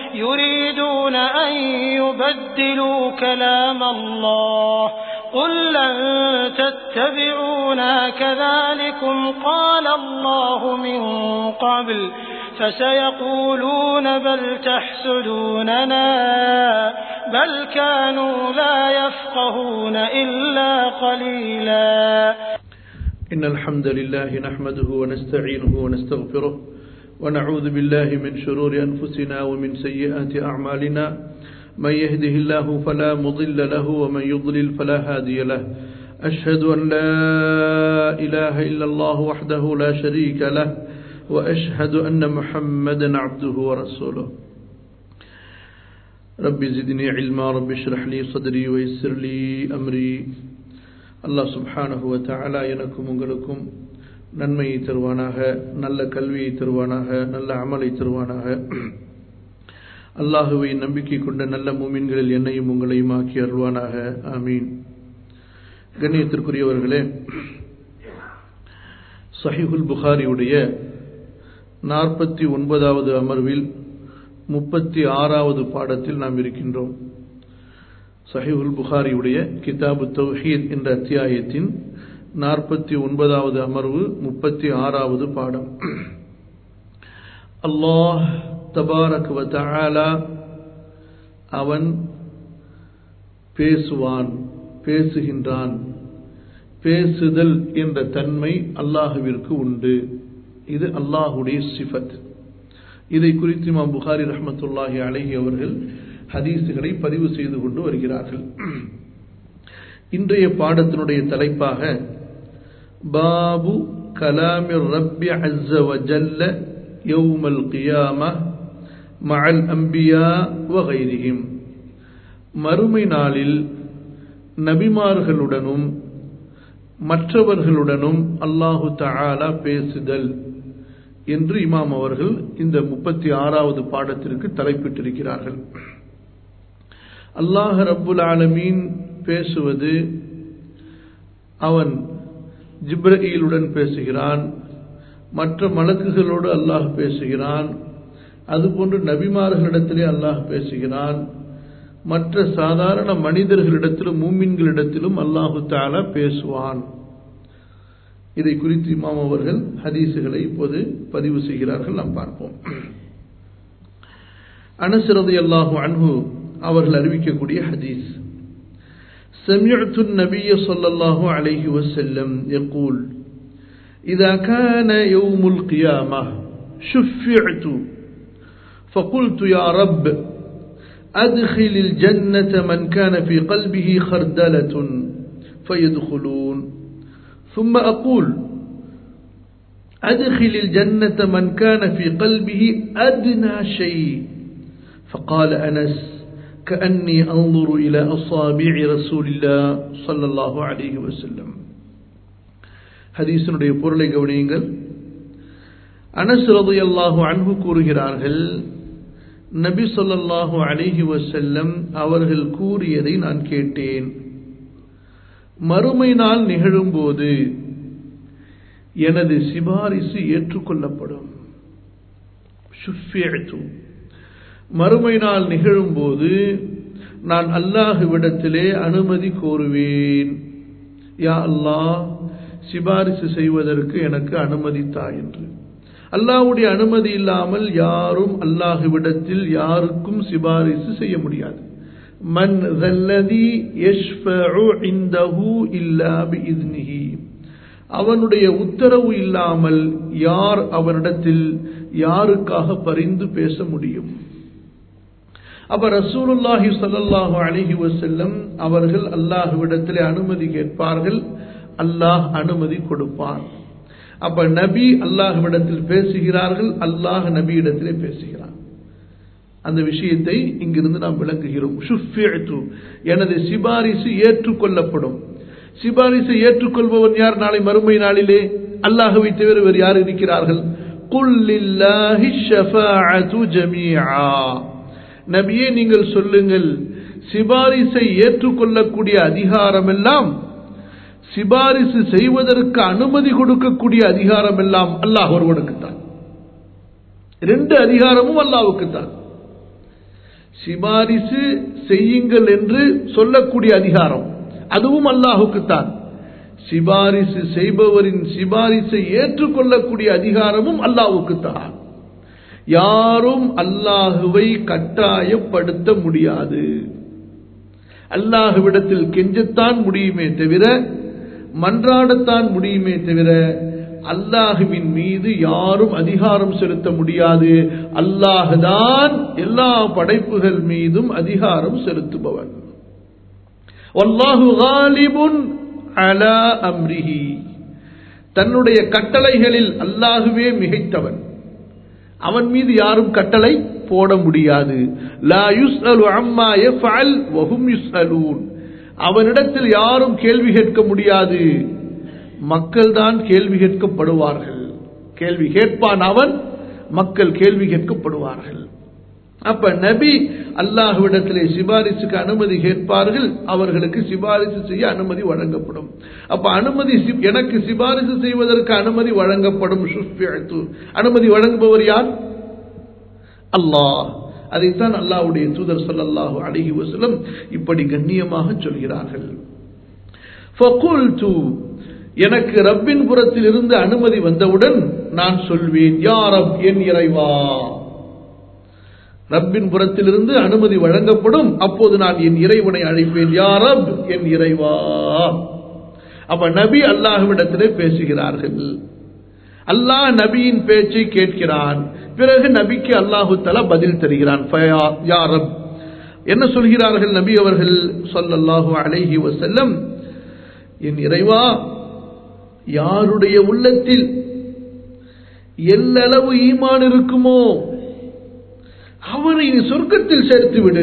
يريدون أن يبدلوا كلام الله قل لن تتبعونا كذلكم قال الله من قبل فسيقولون بل تحسدوننا بل كانوا لا يفقهون إلا قليلا. إن الحمد لله نحمده ونستعينه ونستغفره ونعوذ بالله من شرور أنفسنا ومن سيئات أعمالنا من يهده الله فلا مضل له ومن يضلل فلا هادي له أشهد أن لا إله إلا الله وحده لا شريك له وأشهد أن محمدا عبده ورسوله. رب زدني علما رب اشرح لي صدري ويسر لي أمري. அல்லாஹ் சுப்ஹானஹு வ தஆலா எனக்கும் உங்களுக்கும் நன்மையை தருவானாக, நல்ல கல்வியை தருவானாக, நல்ல அமலை தருவானாக. அல்லாஹுவை நம்பிக்கை கொண்ட நல்ல மூமின்களில் என்னையும் உங்களையும் ஆக்கி அருள்வானாக. ஆமீன். கண்ணியத்திற்குரியவர்களே, ஸஹீஹுல் புகாரியுடைய 49வது அமர்வில் 36வது பாடத்தில் நாம் இருக்கின்றோம். ஸஹீஹுல் புகாரியுடைய கிதாபு தௌஹீத் என்ற அத்தியாயத்தின் 49வது அமர்வு 36வது பாடம். அல்லாஹ் தபாரக் வ தஆலா அவன் பேசுவான், பேசுகின்றான். பேசுதல் என்ற தன்மை அல்லாஹுவிற்கு உண்டு. இது அல்லாஹுடைய சிஃபத். இதை குறித்து இமாம் புகாரி ரஹ்மத்துல்லாஹி அலைஹி அவர்கள் ஹதீஸுகளை பதிவு செய்து கொண்டு வருகிறார்கள். இன்றைய பாடத்தினுடைய தலைப்பாக பாபு கலாமிர் ரப்பி அஸ்ஸ வ ஜல்ல யௌமல் கியாமஹ் மஅல் அன்பியா வ கைரிஹிம், மறுமை நாளில் நபிமார்களுடனும் மற்றவர்களுடனும் அல்லாஹு தஆலா பேசுதல் என்று இமாம் அவர்கள் இந்த 36வது பாடத்திற்கு தலைப்பிட்டிருக்கிறார்கள். அல்லாஹ் ரப்புல் ஆலமீன் பேசுவது, அவன் ஜிப்ரீலுடன் பேசுகிறான், மற்ற மலக்குகளோடு அல்லாஹ் பேசுகிறான், அதுபோன்று நபிமார்களிடத்திலே அல்லாஹ் பேசுகிறான், மற்ற சாதாரண மனிதர்களிடத்திலும் மூமின்களிடத்திலும் அல்லாஹு தஆலா பேசுவான். இதை குறித்து இமாம் அவர்கள் ஹதீஸுகளை இப்போது பதிவு செய்கிறார்கள். நாம் பார்ப்போம். அனஸ் ரலியல்லாஹு அன்ஹு அவர்கள் அறிவிக்கக்கூடிய ஹதீஸ்: سمعت النبي صلى الله عليه وسلم يقول إذا كان يوم القيامة شفعت فقلت يا رب أدخل الجنة من كان في قلبه خردلة فيدخلون، ثم أقول أدخل الجنة من كان في قلبه أدنى شيء، فقال أنس كأني أنظر إلى أصابع رسول الله صلى الله عليه وسلم. ஹதீஸினுடைய பொருளை கவனியுங்கள். அனஸ் ரலியல்லாஹு அன்ஹு கூறுகிறார்கள், நபி ஸல்லல்லாஹு அலைஹி வஸல்லம் அவர்கள் கூறியதை நான் கேட்டேன். மறுமை நாள் நிகழும்போது எனது சிபாரிசு ஏற்றுக்கொள்ளப்படும். மறுமை நாள் நிகழும்போது நான் அல்லாஹ்விடத்திலே அனுமதி கோருவேன். யா அல்லாஹ், சிபாரிசு செய்வதற்கு எனக்கு அனுமதி தா என்று. அல்லாஹ்வுடைய அனுமதி இல்லாமல் யாரும் அல்லாஹ்விடத்தில் யாருக்கும் சிபாரிசு செய்ய முடியாது. மன் ذல்லதி யஷ்ஃபஉ இன்தஹு இல்லா பிஇذனிஹி, அவனுடைய உத்தரவு இல்லாமல் யார் அவனிடத்தில் யாருக்காக பரிந்து பேச முடியும்? அப்ப ரசூலுல்லாஹி ஸல்லல்லாஹு அலைஹி வஸல்லம் அவர்கள் அல்லாஹ்விடத்திலே அனுமதி கேட்பார்கள், அல்லாஹ் அனுமதி கொடுப்பான். அப்ப நபி அல்லாஹ்விடத்தில் பேசுகிறார்கள், அல்லாஹ் நபியிடத்திலே பேசுகிறான். அந்த விஷயத்தை இங்கிருந்து நாம் விளங்குகிறோம். ஷுஃபிஅது, எனது சிபாரிசு ஏற்றுக்கொள்ளப்படும். சிபாரிசை ஏற்றுக்கொள்பவன் யார்? நாளை மறுமை நாளிலே அல்லாஹ்வை தவிர வேறு யார் இருக்கிறார்கள்? குல் லில்லாஹி ஷஃபாஅத்து ஜமீஆ, நபியே நீங்கள் சொல்லுங்கள், சிபாரிசை ஏற்றுக்கொள்ளக்கூடிய அதிகாரம் எல்லாம், சிபாரிசு செய்வதற்கு அனுமதி கொடுக்கக்கூடிய அதிகாரம் எல்லாம் அல்லாஹ் ஒருவனுக்குத்தான். ரெண்டு அதிகாரமும் அல்லாஹ்வுக்குத்தான். சிபாரிசு செய்யுங்கள் என்று சொல்லக்கூடிய அதிகாரம் அதுவும் அல்லாஹுக்குத்தான். சிபாரிசு செய்பவரின் சிபாரிசை ஏற்றுக்கொள்ளக்கூடிய அதிகாரமும் அல்லாஹுக்குத்தான். யாரும் அல்லாஹுவை கட்டாயப்படுத்த முடியாது. அல்லாஹுவிடத்தில் கெஞ்சத்தான் முடியுமே தவிர, மன்றாடத்தான் முடியுமே தவிர, அல்லாஹுவின் மீது யாரும் அதிகாரம் செலுத்த முடியாது. அல்லாஹுதான் எல்லா படைப்புகள் மீதும் அதிகாரம் செலுத்துபவன். வல்லாஹு காலிபுன் அலா அம்ரிஹி, தன்னுடைய கட்டளைகளில் அல்லாஹுவே மிகைத்தவன். அவன் மீது யாரும் கட்டளை போட முடியாது. லா யுஸ்அலு அம்மா யஃஅல் வஹும் யுஸ்அலூன், அவனிடத்தில் யாரும் கேள்வி கேட்க முடியாது, மக்கள் தான் கேள்வி கேட்கப்படுவார்கள். கேள்வி கேட்பான் அவன், மக்கள் கேள்வி கேட்கப்படுவார்கள். அப்ப நபி அல்லாஹ்விடத்திலே சிபாரிசுக்கு அனுமதி கேட்பார்கள், அவர்களுக்கு சிபாரிசு செய்ய அனுமதி வழங்கப்படும். அப்ப அனுமதி, எனக்கு சிபாரிசு செய்வதற்கு அனுமதி வழங்கப்படும். அனுமதி வழங்குபவர் யார்? அல்லாஹ். அதைத்தான் அல்லாஹ்வுடைய தூதர் ஸல்லல்லாஹு அலைஹி வஸல்லம் இப்படி கண்ணியமாக சொல்கிறார்கள். ஃபகுல்து, எனக்கு ரப்பின் புறத்தில் இருந்து அனுமதி வந்தவுடன் நான் சொல்வேன், யா ரப், என் இறைவா. ரப்பின் புறத்திலிருந்து அனுமதி வழங்கப்படும், அப்போது நான் என் இறைவனை அழைப்பேன், யா ரப், என் இறைவா. அப்ப நபி அல்லாஹ்விடத்திலே பேசுகிறார்கள். அல்லாஹ் நபியின் பேச்சை கேட்கிறான். பிறகு நபிக்கு அல்லாஹு தஆலா பதில் தருகிறான். யா ரப், என்ன சொல்கிறார்கள் நபி அவர்கள் ஸல்லல்லாஹு அலைஹி வஸல்லம்? என் இறைவா, யாருடைய உள்ளத்தில் எல்லளவு ஈமான் இருக்குமோ அவனை சொர்க்கத்தில் சேர்த்து விடு.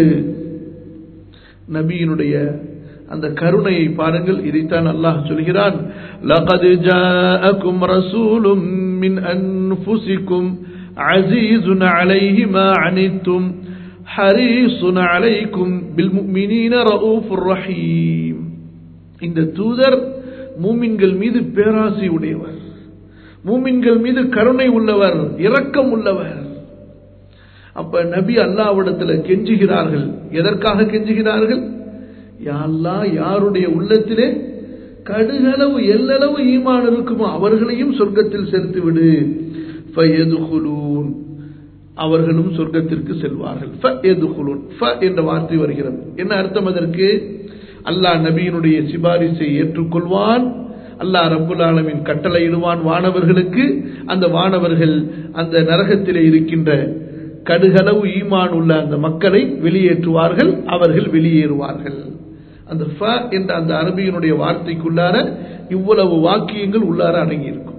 நபியினுடைய அந்த கருணையை பாருங்கள். இதைத்தான் அல்லாஹ் சொல்கிறான், லகத் ஜாஅக்கும் ரசூலும் மின் அன்ஃபுசிக்கும் அஸீஸுன் அலைஹி மா அனித்தும் ஹரீஸுன் அலைக்கும் பில் முஃமினீன ரഊஃபுர் ரஹீம். இந்த தூதர் மூமின்கள் மீது பேராசை உடையவர், மூமின்கள் மீது கருணை உள்ளவர், இரக்கம் உள்ளவர். அப்ப நபி அல்லாஹ்விடத்தில் கெஞ்சுகிறார்கள். எதற்காக கெஞ்சுகிறார்கள்? யா அல்லாஹ், யாருடைய உள்ளத்திலே கடுகளவு எல்லளவு ஈமான் இருக்குமோ அவர்களையும் சொர்க்கத்தில் சேர்த்து விடு. ஃபயதுகுலூன், அவர்களும் சொர்க்கத்திற்கு செல்வார்கள். ஃபயதுகுலூன், ஃப என்ற வார்த்தை வருகிறது. என்ன அர்த்தம் அதற்கு? அல்லாஹ் நபியினுடைய சிபாரிசை ஏற்றுக்கொள்வான். அல்லாஹ் ரப்புல் ஆலமீன் கட்டளையிடுவான் வானவர்களுக்கு. அந்த வானவர்கள் அந்த நரகத்திலே இருக்கின்ற கடுகளவு ஈமான் உள்ள அந்த மக்களை வெளியேற்றுவார்கள், அவர்கள் வெளியேறுவார்கள். அந்த ஃப என்ற அந்த அரபியினுடைய வார்த்தைக்குள்ளார இவ்வளவு வாக்கியங்கள் உள்ளார அடங்கியிருக்கும்.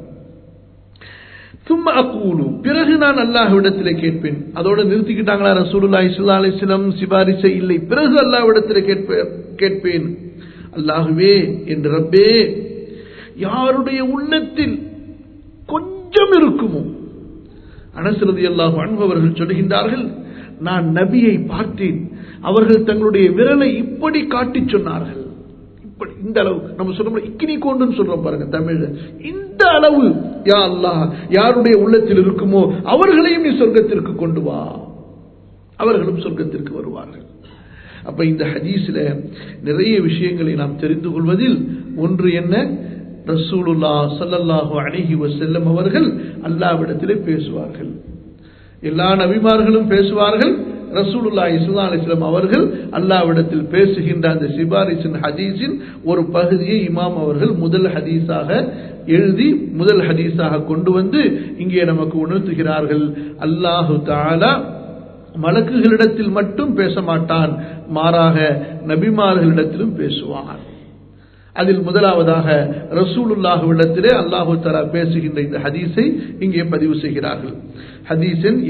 சும்மா அக்கூலு, பிறகு நான் அல்லாஹ்விடத்திலே கேட்பேன். அதோட நிறுத்திக்கிட்டாங்களா ரசூலுல்லாஹி ஸல்லல்லாஹு அலைஹி வஸல்லம்? சிபாரிசை இல்லை. பிறகு அல்லாஹ்விடத்திலே கேட்பேன், அல்லாஹ்வே, என் ரப்பே, யாருடைய உள்ளத்தில் கொஞ்சம் இருக்குமோ. அனஸ் ரலியல்லாஹு அன்ஹு அவர்கள் சொல்கின்றார்கள், நான் நபியை பார்த்தேன், அவர்கள் தங்களுடைய விரலை இப்படி காட்டி சொன்னார்கள். இப்படி, இந்த அளவு. நம்ம சொல்றோம் இக்கினி கொண்டுன்னு சொல்றோம் பாருங்க தமிழ்ல. இந்த அளவு, யா அல்லாஹ், யாருடைய உள்ளத்தில் இருக்குமோ அவர்களையும் நீ சொர்க்கத்திற்கு கொண்டு வா, அவர்களும் சொர்க்கத்திற்கு வருவார்கள். அப்ப இந்த ஹதீஸ்ல நிறைய விஷயங்களை நாம் தெரிந்து கொள்வதில் ஒன்று என்ன? ரசூலுல்லாஹ் ஸல்லல்லாஹு அலைஹி வஸல்லம் அவர்கள் அல்லாஹ்விடத்திலே பேசுவார்கள். எல்லா நபிமார்களும் பேசுவார்கள். ரசூலுல்லாஹி ஸல்லல்லாஹு அலைஹி வஸல்லம் அவர்கள் அல்லாஹ்விடத்தில் பேசுகின்ற அந்த சிபாரிசின் ஹதீஸின் ஒரு பகுதியை இமாம் அவர்கள் முதல் ஹதீஸாக எழுதி முதல் ஹதீஸாக கொண்டு வந்து இங்கே நமக்கு உணர்த்துகிறார்கள். அல்லாஹு தஆலா மலக்குகளிடத்தில் மட்டும் பேச மாட்டான், மாறாக நபிமார்களிடத்திலும் பேசுவான். அதில் முதலாவதாக ரசூலுல்லாஹ்விடத்திலே அல்லாஹு தஆலா பேசுகின்ற இந்த ஹதீஸை இங்கே பதிவு செய்கிறார்கள். ஹதீஸின்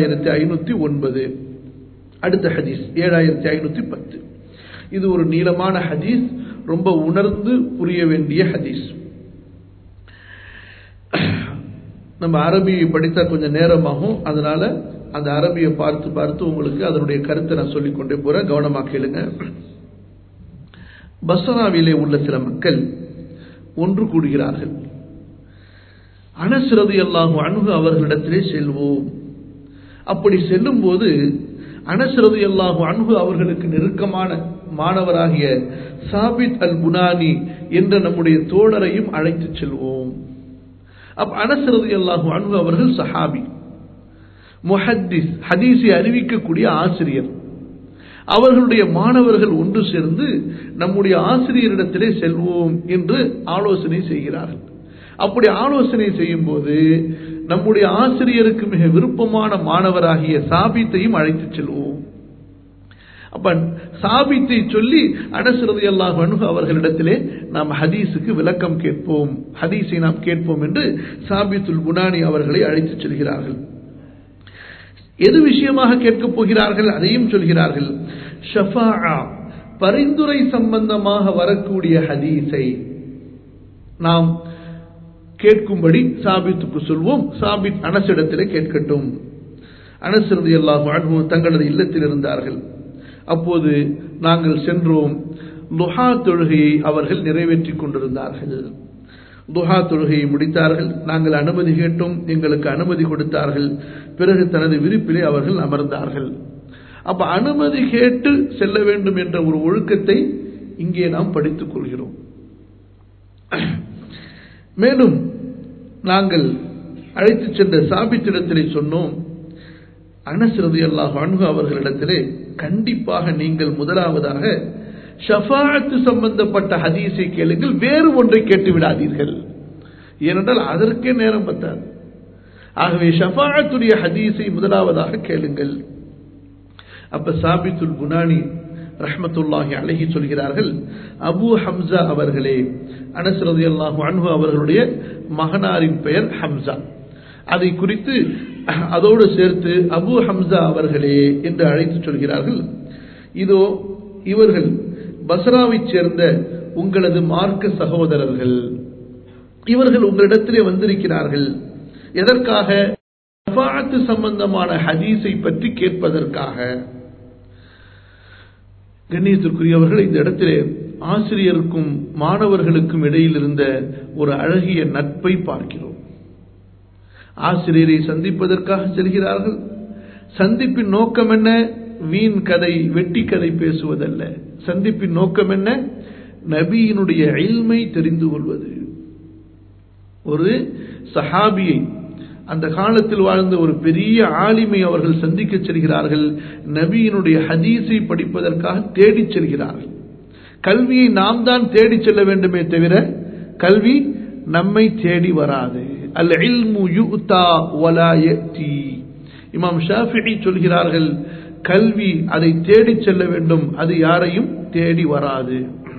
7509. அடுத்த ஹதீஸ் 7510. இது ஒரு நீளமான ஹதீஸ், ரொம்ப உணர்ந்து புரிய வேண்டிய ஹதீஸ். நம்ம அரபியை படித்தா கொஞ்சம் நேரமாகும், அதனால அந்த அரபியை பார்த்து பார்த்து உங்களுக்கு அதனுடைய கருத்தை நான் சொல்லிக்கொண்டே போறேன், கவனமாக கேளுங்க. பஸ்ராவிலே உள்ள சில மக்கள் ஒன்று கூடுகிறார்கள். அனஸ் ரலியல்லாஹு அன்ஹு அவர்களிடத்திலே செல்வோம். அப்படி செல்லும் போது அனஸ் ரலியல்லாஹு அன்ஹு அவர்களுக்கு நெருக்கமான மாணவராகிய சாபித் அல் புனானி என்ற நம்முடைய தோழரையும் அழைத்து செல்வோம். அனஸ் ரலியல்லாஹு அன்ஹு அவர்கள் சஹாபி, முஹத்திஸ், ஹதீஸை அறிவிக்கக்கூடிய ஆசிரியர். அவர்களுடைய மாணவர்கள் ஒன்று சேர்ந்து நம்முடைய ஆசிரியரிடத்திலே செல்வோம் என்று ஆலோசனை செய்கிறார்கள். அப்படி ஆலோசனை செய்யும் போது நம்முடைய ஆசிரியருக்கு மிக விருப்பமான மாணவராகிய சாபித்தையும் அழைத்து செல்வோம். அப்ப சாபித்தை சொல்லி அனஸ் ரலியல்லாஹு அன்ஹு அவர்களிடத்திலே நாம் ஹதீஸுக்கு விளக்கம் கேட்போம், ஹதீஸை நாம் கேட்போம் என்று சாபித்துல் புனானி அவர்களை அழைத்து செல்கிறார்கள். எது விஷயமாக கேட்கப் போகிறார்கள் அதையும் சொல்கிறார்கள். ஷஃபாஅ, பரிந்துரை சம்பந்தமாக வரக்கூடிய ஹதீஸை நாம் கேட்கும்படி சாபித்துக்கு சொல்வோம். சாபித் அனஸிடத்திலே கேட்கட்டும். அனஸ் ரலியல்லாஹு அன்ஹு தங்களது இல்லத்தில் இருந்தார்கள். அப்போது நாங்கள் சென்றோம். லுஹா தொழுகையை அவர்கள் நிறைவேற்றிக் கொண்டிருந்தார்கள். லுஹா தொழுகையை முடித்தார்கள். நாங்கள் அனுமதி கேட்டோம், எங்களுக்கு அனுமதி கொடுத்தார்கள். பிறகு தனது விரிப்பிலே அவர்கள் அமர்ந்தார்கள். அப்ப அனுமதி கேட்டு செல்ல வேண்டும் என்ற ஒரு ஒழுக்கத்தை இங்கே நாம் படித்துக் கொள்கிறோம். மேலும் நாங்கள் அழைத்து சென்ற சாபித்திடத்திலே சொன்னோம், அனஸ் ரலியல்லாஹு அன்ஹு அவர்களிடத்திலே கண்டிப்பாக நீங்கள் முதலாவதாக ஷஃபாஅத்து சம்பந்தப்பட்ட ஹதீஸை கேளுங்கள், வேறு ஒன்றை கேட்டு விடாதீர்கள். ஏனென்றால் அதற்கே நேரம் பத்தாது. ஆகவே ஷஃபாஅத்துடைய ஹதீஸை முதலாவதாக கேளுங்கள். அப்ப சாபித்துல் புனானி ரஹ்மத்துல்லாஹி அலைஹி சொல்கிறார்கள், அபு ஹம்சா அவர்களே, அனஸ் ரலியல்லாஹு அன்ஹு அவர்களுடைய மகனாரின் பெயர் ஹம்சா, அதை குறித்து அதோடு சேர்த்து அபு ஹம்சா அவர்களே என்று அழைத்து சொல்கிறார்கள். இதோ இவர்கள் பஸ்ராவை சேர்ந்த உங்களது மார்க்க சகோதரர்கள், இவர்கள் உங்களிடத்திலே வந்திருக்கிறார்கள். எதற்காக? ஷஃபாஅத் சம்பந்தமான ஹதீஸை பற்றி கேட்பதற்காக. கண்ணியத்திற்குரியவர்கள், இந்த இடத்திலே ஆசிரியருக்கும் மாணவர்களுக்கும் இடையில் இருந்த ஒரு அழகிய நட்பை பார்க்கிறோம். ஆசிரியரை சந்திப்பதற்காக செல்கிறார்கள். சந்திப்பின் நோக்கம் என்ன? வீண் கதை, வெட்டி கதை பேசுவதல்ல. சந்திப்பின் நோக்கம் என்ன? நபியினுடைய இல்மை தெரிந்து கொள்வது. ஒரு சஹாபியை, அந்த காலத்தில் வாழ்ந்த ஒரு பெரிய ஆலிமை அவர்கள் சந்திக்க செல்கிறார்கள். நபியினுடைய ஹதீஸை படிப்பதற்காக தேடி செல்கிறார்கள். கல்வியை நாம் தான் தேடி செல்ல வேண்டுமே தவிர கல்வி நம்மை தேடி வராது. அல் இல்மு யுக்தா வலா யத்தி. இமாம் ஷாஃபிஈ சொல்கிறார்கள், கல்வி அதை தேடி செல்ல வேண்டும், அது யாரையும் தேடி வராது.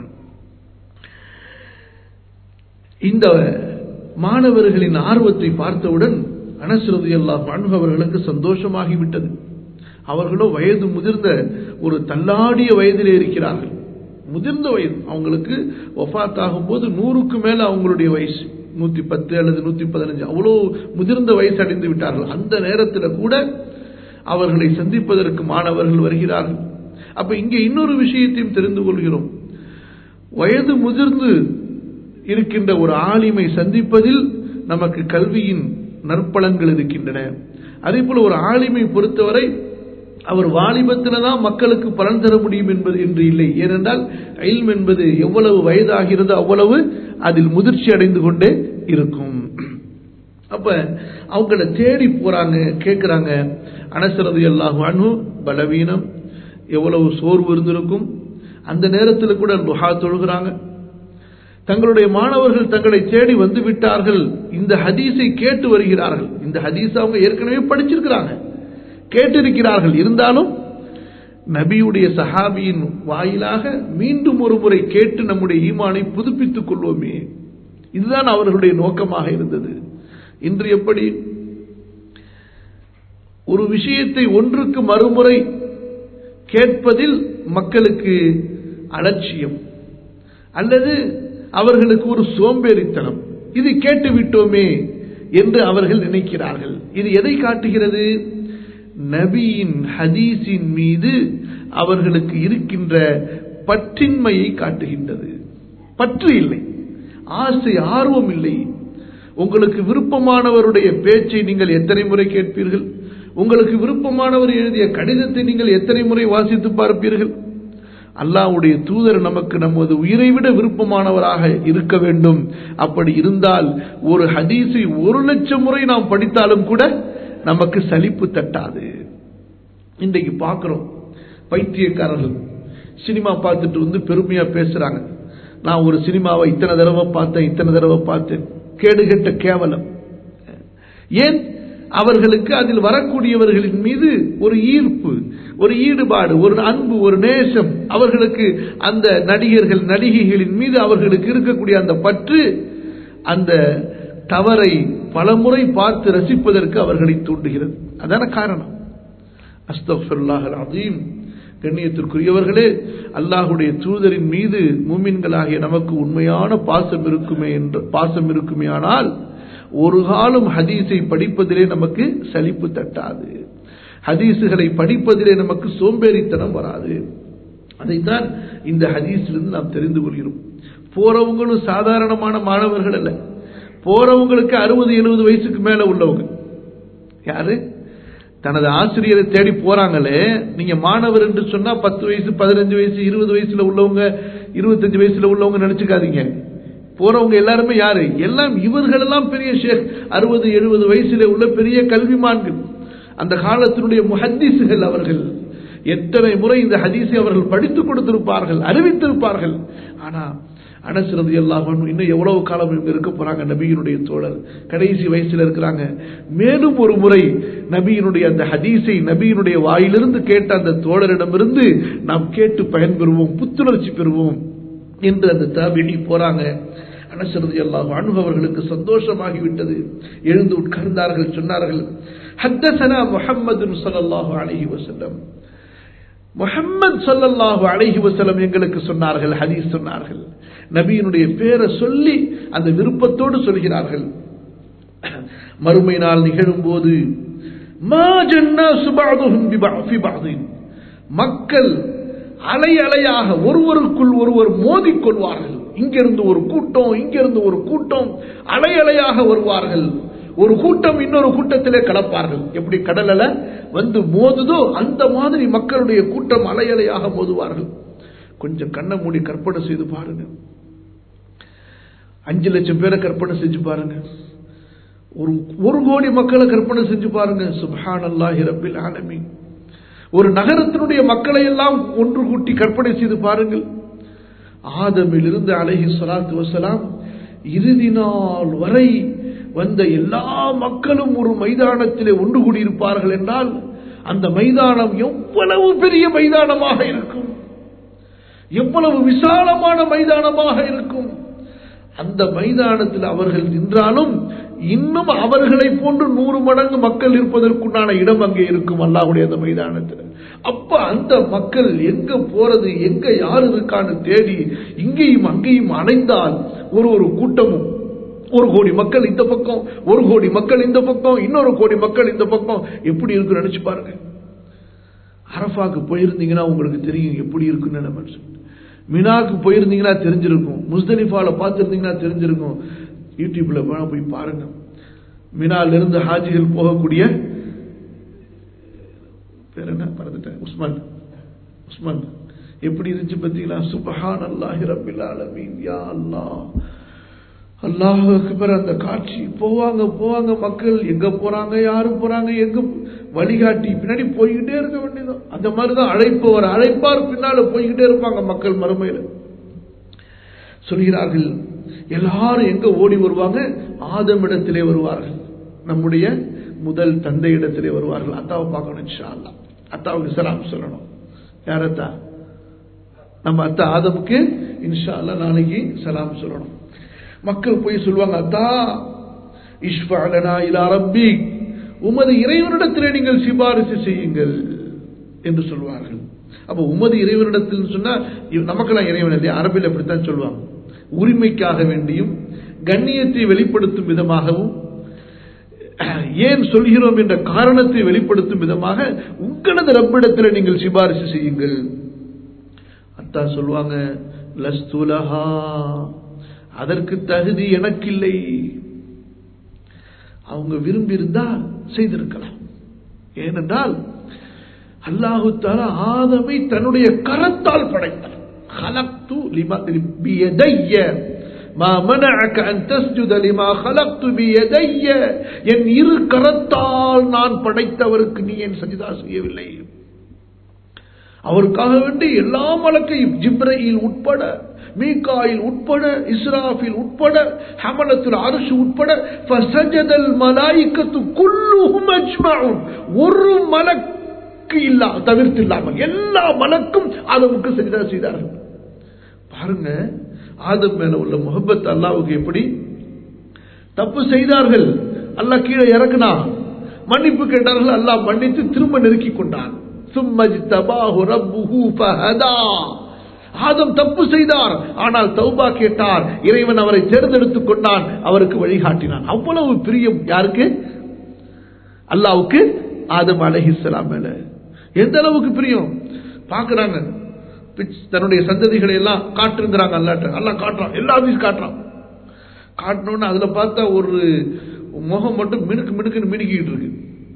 இந்த மாணவர்களின் ஆர்வத்தை பார்த்தவுடன் அனஸ் ரலியல்லாஹு அன்ஹு அவர்களுக்கு சந்தோஷமாகிவிட்டது. அவர்களோ வயது முதிர்ந்த ஒரு தள்ளாடிய வயதிலே இருக்கிறார்கள். முதிர்ந்த வயது, அவங்களுக்கு வஃபாத் ஆகும் போது 100க்கு மேல அவங்களுடைய வயசு, 110 அல்லது 115, அவ்வளோ முதிர்ந்த வயசு அடைந்து விட்டார்கள். அந்த நேரத்தில் கூட அவர்களை சந்திப்பதற்கு மாணவர்கள் வருகிறார்கள். அப்ப இங்கே இன்னொரு விஷயத்தையும் தெரிந்து கொள்கிறோம். வயது முதிர்ந்து இருக்கின்ற ஒரு ஆலிமை சந்திப்பதில் நமக்கு கல்வியின் நற்பலன்கள் இருக்கின்றன. அதே போல ஒரு ஆலிமை பொறுத்தவரை அவர் வாலிபத்தில்தான் மக்களுக்கு பலன் தர முடியும் என்பது என்று இல்லை. ஏனென்றால் இல்ம் என்பது எவ்வளவு வயதாகிறது அவ்வளவு அதில் முதிர்ச்சி அடைந்து கொண்டே இருக்கும். அப்ப அவங்கள தேடி போறாங்க, கேட்கிறாங்க. அனஸ் ரலியல்லாஹு அன்ஹு பலவீனம், எவ்வளவு சோர்வு இருந்திருக்கும். அந்த நேரத்தில் கூட லுஹா தொழுகிறாங்க. தங்களுடைய மாணவர்கள் தங்களை தேடி வந்து விட்டார்கள். இந்த ஹதீஸை கேட்டு வருகிறார்கள். இந்த ஹதீஸ் அவங்க ஏற்கனவே படிச்சிருக்கிறாங்க, கேட்டிருக்கிறார்கள். இருந்தாலும் நபியுடைய சஹாபியின் வாயிலாக மீண்டும் ஒரு முறை கேட்டு நம்முடைய ஈமானை புதுப்பித்துக் கொள்வோமே, இதுதான் அவர்களுடைய நோக்கமாக இருந்தது. இன்று எப்படி ஒரு விஷயத்தை ஒன்றுக்கு மறுமுறை கேட்பதில் மக்களுக்கு அலட்சியம் அல்லது அவர்களுக்கு ஒரு சோம்பேறித்தனம், இது கேட்டு விட்டோமே என்று அவர்கள் நினைக்கிறார்கள். இது எதை காட்டுகிறது? நபியின் ஹதீஸின் மீது அவர்களுக்கு இருக்கின்ற பற்றின்மையை காட்டுகின்றது. பற்று இல்லை, ஆசை, ஆர்வம் இல்லை. உங்களுக்கு விருப்பமானவருடைய பேச்சை நீங்கள் எத்தனை முறை கேட்பீர்கள்? உங்களுக்கு விருப்பமானவர் எழுதிய கடிதத்தை நீங்கள் எத்தனை முறை வாசித்து பார்ப்பீர்கள்? அல்லாஹ்வுடைய தூதர் நமக்கு நமது உயிரை விட விருப்பமானவராக இருக்க வேண்டும். அப்படி இருந்தால் ஒரு ஹதீஸை 1,00,000 முறை நாம் படித்தாலும் கூட நமக்கு சலிப்பு தட்டாது. இன்றைக்கு பார்க்கிறோம், பைத்தியக்காரர்கள் சினிமா பார்த்துட்டு வந்து பெருமையா பேசுறாங்க. நான் ஒரு சினிமாவை இத்தனை தடவை பார்த்தேன். கேடுகெட்ட கேவலம். ஏன்? அவர்களுக்கு அதில் வரக்கூடியவர்களின் மீது ஒரு ஈர்ப்பு, ஒரு ஈடுபாடு, ஒரு அன்பு, ஒரு நேசம். அவர்களுக்கு அந்த நடிகர்கள் நடிகைகளின் மீது அவர்களுக்கு இருக்கக்கூடிய அந்த பற்று அந்த தவறை பலமுறை பார்த்து ரசிப்பதற்கு அவர்களை தூண்டுகிறது. அதான காரணம். அஸ்தக்ஃபிருல்லாஹல் அஸீம். கண்ணியத்திற்குரியவர்களே, அல்லாஹ்வுடைய தூதரின் மீது மூமின்களாகிய நமக்கு உண்மையான பாசம் இருக்குமேயானால் ஒரு காலம் ஹதீஸை படிப்பதிலே நமக்கு சலிப்பு தட்டாது. ஹதீஸுகளை படிப்பதிலே நமக்கு சோம்பேறித்தனம் வராது. அதைத்தான் இந்த ஹதீஸிலிருந்து நாம் தெரிந்து கொள்கிறோம். போறவங்களும் சாதாரணமான மாணவர்கள் அல்ல. போறவங்களுக்கு 60-70 வயசுக்கு மேல உள்ளவங்க. யாரு? தனது ஆசிரியரை தேடி போறாங்களே. நீங்க மாணவர் என்று சொன்னா 10 வயசு, 15 வயசு, 20 வயசுல உள்ளவங்க, 25 வயசுல உள்ளவங்க நினைச்சுக்காதீங்க. போறவங்க எல்லாருமே யாரு? எல்லாம் இவர்கள் எல்லாம் பெரிய ஷேக், 60-70 வயசுல உள்ள பெரிய கல்விமான்கள், அந்த காலத்தினுடைய முஹத்திஸ்கள். அவர்கள் எத்தனை முறை இந்த ஹதீஸை அவர்கள் படித்துக் கொடுத்திருப்பார்கள், அறிவித்திருப்பார்கள். ஆனா அனஸ் ரலியல்லாஹு அன்ஹு இன்னும் எவ்வளவு காலம் இவங்க இருக்க போறாங்க? நபியினுடைய தோழர், கடைசி வயசுல இருக்கிறாங்க. மேலும் ஒரு முறை நபியினுடைய அந்த ஹதீஸை நபியினுடைய வாயிலிருந்து கேட்ட அந்த தோழரிடமிருந்து நாம் கேட்டு பயன்பெறுவோம், புத்துணர்ச்சி பெறுவோம் என்று அந்த தாபிஈ போறாங்க. அனஸ் ரலியல்லாஹு அன்ஹு அவர்களுக்கு சந்தோஷமாகிவிட்டது. எழுந்து உட்கார்ந்தார்கள். சொன்னார்கள், ஹத்தஸனா முஹம்மது ஸல்லல்லாஹு அலைஹி வஸல்லம். முஹம்மது ஸல்லல்லாஹு அலைஹி வஸல்லம் எங்களுக்கு சொன்னார்கள், ஹதீஸ் சொன்னார்கள். நபியினுடைய பேரை சொல்லி அந்த விருப்பத்தோடு சொல்கிறார்கள். மறுமை நாள் நிகழும் போது மா ஜன்னாசு பஅதுஹும் ஃபி பஅதின், மக்கள் அலை அலையாக ஒருவருக்குள் ஒருவர் மோதிக்கொள்வார்கள். இங்கிருந்து ஒரு கூட்டம், இங்கிருந்து ஒரு கூட்டம் அலை அலையாக வருவார்கள். ஒரு கூட்டம் இன்னொரு கூட்டத்திலே கலப்பார்கள். எப்படி கடல் அலை வந்து மோதுதோ அந்த மாதிரி மக்களுடைய கூட்டம் அலை அலையாக மோதுவார்கள். கொஞ்சம் கண்ணை மூடி கற்பனை செய்து பாருங்க. 5 லட்சம் பேரை கற்பனை செஞ்சு பாருங்க. ஒரு கோடி மக்களை கற்பனை செஞ்சு பாருங்க. சுப்ஹானல்லாஹி ரப்பில் ஆலமீன். ஒரு நகரத்தினுடைய மக்களை எல்லாம் ஒன்று கூட்டி கற்பனை செய்து பாருங்கள். ஆதமிலிருந்து அலைஹி ஸலாத்து வஸலாம் இறுதி நாள் வரை வந்த எல்லா மக்களும் ஒரு மைதானத்திலே ஒன்று கூடியிருப்பார்கள் என்றால் அந்த மைதானம் எவ்வளவு பெரிய மைதானமாக இருக்கும், எவ்வளவு விசாலமான மைதானமாக இருக்கும். அந்த மைதானத்தில் அவர்கள் நின்றாலும் இன்னும் அவர்களை போன்று 100 மடங்கு மக்கள் இருப்பதற்குண்டான இடம் அங்கே இருக்கும் அல்லாஹ்வுடைய அந்த மைதானத்தில். அப்ப அந்த மக்கள் எங்க போறது, எங்க யார் இருக்கான்னு தேடி இங்கேயும் அங்கேயும் அலைந்தால் ஒரு கூட்டமும் 1 கோடி மக்கள் இந்த பக்கம், 1 கோடி மக்கள் இந்த பக்கம், இன்னொரு கோடி மக்கள் இந்த பக்கம், எப்படி இருக்குன்னு நினைச்சு பாருங்க. அரஃபாக்கு போயிருந்தீங்கன்னா உங்களுக்கு தெரியும் எப்படி இருக்குன்னு. நம்ம மினாக்கு போயிருந்தீங்கன்னா தெரிஞ்சிருக்கும், முஸ்தலிஃபால பார்த்திருந்தீங்கன்னா தெரிஞ்சிருக்கும். யூடியூப்ல போய் பாருங்க. மினால இருந்து ஹாஜிகள் போகக்கூடிய பேர் என்ன மறந்துட்டேன், உஸ்மான் எப்படி இருந்துச்சு பத்தீங்களா? சுப்ஹானல்லாஹி ரப்பில் ஆலமீன். யா அல்லாஹ், அல்லாஹு அக்பர். அந்த காட்சி போவாங்க மக்கள், எங்க போறாங்க, யாரு போறாங்க, எங்க வழிகாட்டி பின்னாடி போய்கிட்டே இருக்க வேண்டியதான். அந்த மாதிரிதான் அழைப்பவர் அழைப்பார், பின்னால போய்கிட்டே இருப்பாங்க மக்கள். மறுமையில சொல்கிறார்கள், எல்லாரும் எங்க ஓடி வருவாங்க? ஆதமிடத்திலே வருவார்கள், நம்முடைய முதல் தந்தை இடத்திலே வருவார்கள். அத்தாவை பார்க்கணும் இன்ஷா அல்லாஹ். அத்தாவுக்கு சலாம் சொல்லணும். யார் அத்தா? நம்ம அத்தா ஆதமுக்கு இன்ஷா அல்லாஹ் நாளைக்கு சலாம் சொல்லணும். மக்கள் போய் சொல்லுவாங்க, அத்தா இஷ்ஃபா லனா இலா ரப்பிக், உமது இறைவனிடத்திலே நீங்கள் சிபாரிசு செய்யுங்கள் என்று சொல்வார்கள். அப்ப உமது இறைவனிடத்தில் சொன்னா நமக்கெல்லாம் இறைவன் இல்லையா? அரபில் அப்படித்தான் சொல்லுவாங்க. உரிமைக்காக வேண்டியும் கண்ணியத்தை வெளிப்படுத்தும் விதமாகவும் ஏன் சொல்கிறோம் என்ற காரணத்தை வெளிப்படுத்தும் விதமாக உங்களது ரப்பிடத்தில் நீங்கள் சிபாரிசு செய்யுங்கள். அத்தா சொல்லுவாங்க, லஸ்துலஹா, அதற்கு தகுதி எனக்கில்லை. அவங்க விரும்பி இருந்தா செய்திருக்கலாம். ஏனென்றால் அல்லாஹு தஆலா ஆதமை தன்னுடைய கரத்தால் படைத்தார். خلقت بيدي ما منعك ان تسجد لما خلقت بيدي, என் இரு கரத்தால் நான் படைத்தவருக்கு நீ ஏன் சஜ்தா செய்யவில்லை? அவருக்காக வேண்டி எல்லா மலக்கையும் ஜிப்ரீல் உட்பட, மீகாயில் உட்பட, இஸ்ராஃபில் உட்பட, ஹமலத்துல் அர்ஷ் உட்பட, ஃபஸஜதல் மலாயிகத்து குல்லுஹும் அஜ்மஊன், ஒரு மலக்கு இல்லா தவிர்த்து இல்லாமல் எல்லா மலக்கும் ஆதமுக்கு சஜ்தா செய்தார்கள். பாருங்க, ஆதம் மேல உள்ள முஹப்பத் அல்லாஹ்வுக்கு எப்படி. தப்பு செய்தார்கள், அல்லாஹ் கீழே இறக்குனா, மன்னிப்பு கேட்டார்கள், அல்லாஹ் மன்னித்து திரும்ப நெருக்கி கொண்டான். சும்மஜ்தபாஹு ரப்புஹு ஃபஹதா. ஆதம் தப்பு செய்தார், ஆனால் தௌபா கேட்டார், இறைவன் அவரை தேர்ந்தெடுத்துக் கொண்டான், அவருக்கு வழிகாட்டினான். அவ்வளவு பிரியம் யாருக்கு? அல்லாஹ்வுக்கு ஆதம் அலைஹிஸ்ஸலாம் மேல எந்த அளவுக்கு பிரியம் பாக்குறாங்க. தன்னுடைய சந்ததிகளை எல்லாம் காட்டுங்கிறாங்க அல்லாட்ட. அல்லாஹ் காட்டுறான், எல்லா வீஸ் காட்டுறான். காட்டணும்னு அதுல பார்த்தா ஒரு முகம் மட்டும் மினுக்கு மினுக்குன்னு மினுக்கிட்டு இருக்கு.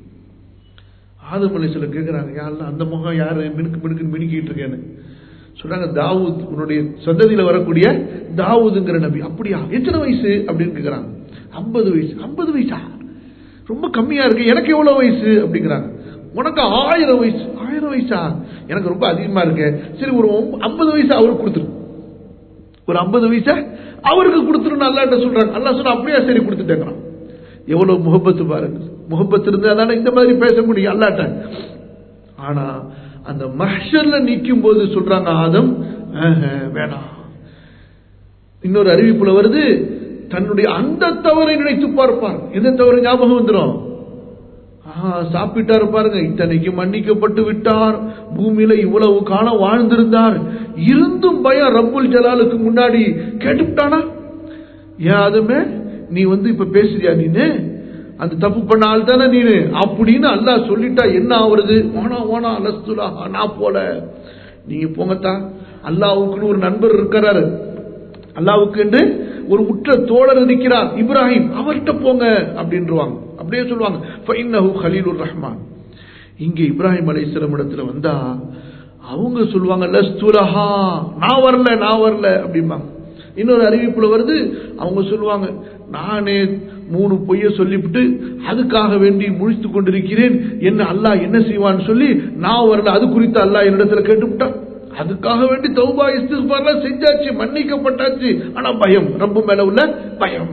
ஆதம் அலைஹிஸ்ஸலாம் கேட்கிறாங்க, யா அல்லாஹ், அந்த முகம் யாரு மினுக்கு மினுக்குன்னு மினுக்கிட்டு இருக்கேன்னு சொல்றாங்க. தாவூத், உன்னுடைய சந்ததியில வரக்கூடிய தாவூதுங்கிற நபி. அப்படியா, எத்தனை வயசு அப்படின்னு கேட்கிறாங்க. 50 வயசு. 50 வயசா, ரொம்ப கம்மியா இருக்கு, எனக்கு எவ்வளவு வயசு அப்படிங்கிறாங்க. உனக்கு 1000 வயசு. 1000 வயசா, எனக்கு ரொம்ப அதிகமா இருக்கு. சரி, ஒரு 50 வயசு அவருக்கு கொடுத்துரு, ஒரு 50 வயசா அவருக்கு கொடுத்துருன்னு அல்லாஹ்ட்ட சொல்றாங்க. அல்லாஹ் சொன்னா அப்படியே சரி கொடுத்துட்டேங்கிறான். எவ்வளவு முஹப்பத்து பாருங்க. முஹப்பத்து இருந்தா தானே இந்த மாதிரி பேச முடியும் அல்லாஹ்ட்ட. ஆனா அந்த மஹ்ஷர்ல நிற்கும் போது சொல்றாங்க ஆதம் வேணாம். இன்னொரு அறிவிப்புல வருது, தன்னுடைய அந்த தவறை நினைத்து பார்ப்பார். எந்த தவறு ஞாபகம் வந்துடும்? சாப்பிட்டாரு பாருங்க, இத்தனைக்கு மன்னிக்கப்பட்டு விட்டார், பூமியில இவ்வளவு காலம் வாழ்ந்திருந்தார், இருந்தும் பயம் ரப்புல் ஜலாலுக்கு முன்னாடி கேட்டுட்டானா, ஏன் அதுமே நீ இப்ப பேசுறியா, நீனு அந்த தப்பு பண்ண ஆள் தானே நீனு அப்படின்னு அல்லாஹ் சொல்லிட்டா என்ன ஆகுறது? வானா லஸ்துலா, நான் போல, நீங்க போங்கத்தா, அல்லாஹ்வுக்குன்னு ஒரு நண்பர் இருக்கிறாரு, அல்லாஹ்வுக்கு என்று ஒரு உற்ற தோழர் இருக்கிறார் இப்ராஹிம், அவர்கிட்ட போங்க அப்படின்றாங்க. அப்படியே சொல்லுவாங்க, ஃபஇன்னஹு கலீலுர் ரஹ்மான். இங்க இப்ராஹிம் அலைஹிஸ்ஸலாம் இடத்துல வந்தா அவங்க சொல்லுவாங்க, லஸ்துலஹா, நான் வரல அப்படிம்பாங்க. இன்னொரு அறிவிப்புல வருது, அவங்க சொல்லுவாங்க, நானே 3 பொய்ய சொல்லிவிட்டு அதுக்காக வேண்டி முழித்து கொண்டிருக்கிறேன், என்ன அல்லாஹ் என்ன செய்வான்னு சொல்லி நான் வரல, அது குறித்து அல்லாஹ் என்னிடத்துல கேட்டுவிட்டான், அதுக்காக வேண்டி தௌபா இஸ்திக்பார்லாம் செஞ்சாச்சு, மன்னிக்கப்பட்டாச்சு, ஆனா பயம், ரப்பு மேல உள்ள பயம்.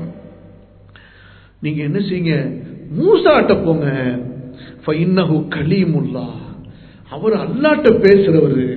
நீங்க என்ன செய்யுங்க, மூசாட்ட போங்க, ஃபஇன்னஹு கலீமுல்லாஹ், அவர் அல்லாஹ்ட்ட பேசுறவர்,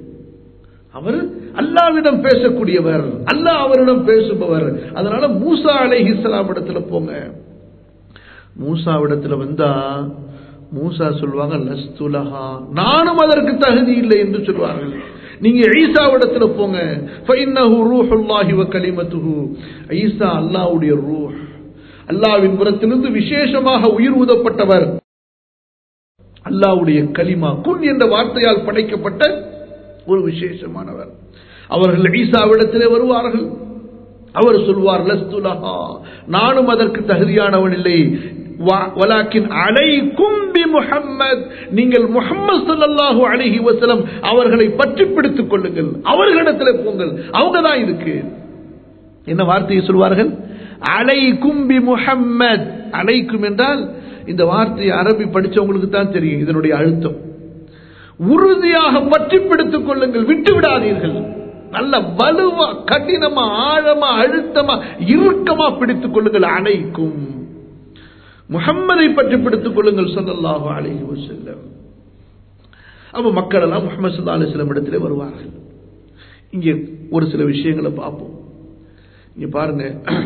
அவர் அல்லாஹ்விடம் பேசக்கூடியவர், அல்லாஹ் அவரிடம் பேசுபவர். அதனால மூசா அலைஹிஸ்ஸலாம் இடத்துல போங்க. மூசாவிடத்துல வந்தா மூசா சொல்வாங்க, லஸ்துலஹா, நானும் அதற்கு தகுதி இல்லை என்று சொல்வார்கள். நீங்க ஈசாவிடத்துல போங்க, ஃபஇன்னஹு ரூஹுல்லாஹி வ கலிமத்துஹு, ஈசா அல்லாஹ்வுடைய ரூஹ், அல்லாஹ்வின் புறத்திலிருந்து விசேஷமாக உயிர் ஊதப்பட்டவர், அல்லாஹ்வுடைய கலிமா, குன் என்ற வார்த்தையால் படைக்கப்பட்ட ஒரு விசேஷமானவர். அவர்கள் ஈசாவிடத்திலே வருவார்கள், அவர் சொல்வார், லஸ்துலஹா, நானும் அதற்கு தகுதியானவன் இல்லை, வலாக்கின் அலைக்கும் பி முஹம்மத், நீங்கள் முஹம்மது ஸல்லல்லாஹு அலைஹி வஸல்லம் அவர்களை பற்றி பிடித்துக் கொள்ளுங்கள், அவர்களிடத்தில் போங்கள், அவங்க தான் இதுக்கு. என்ன வார்த்தையை சொல்வார்கள்? அலைக்கும் பி முஹம்மத். அலைக்கும் என்றால் இந்த வார்த்தையை அரபி படிச்சவங்களுக்கு தான் தெரியும் இதனுடைய அழுத்தம். உறுதியாக பற்றி பிடித்துக் கொள்ளுங்கள், விட்டு விடாதீர்கள், நல்ல வலுவா, கடினமா, ஆழமா, அழுத்தமா, இறுக்கமா பிடித்துக் கொள்ளுங்கள். அலைக்கும், முஹம்மதை பற்றி பிடித்துக் கொள்ளுங்கள் ஸல்லல்லாஹு அலைஹி வஸல்லம். அப்ப மக்கள் எல்லாம் முஹம்மது ஸல்லல்லாஹு அலைஹி வஸல்லம் இடத்திலே வருவார்கள். இங்கே ஒரு சில விஷயங்களை பார்ப்போம். இங்க பாருங்க,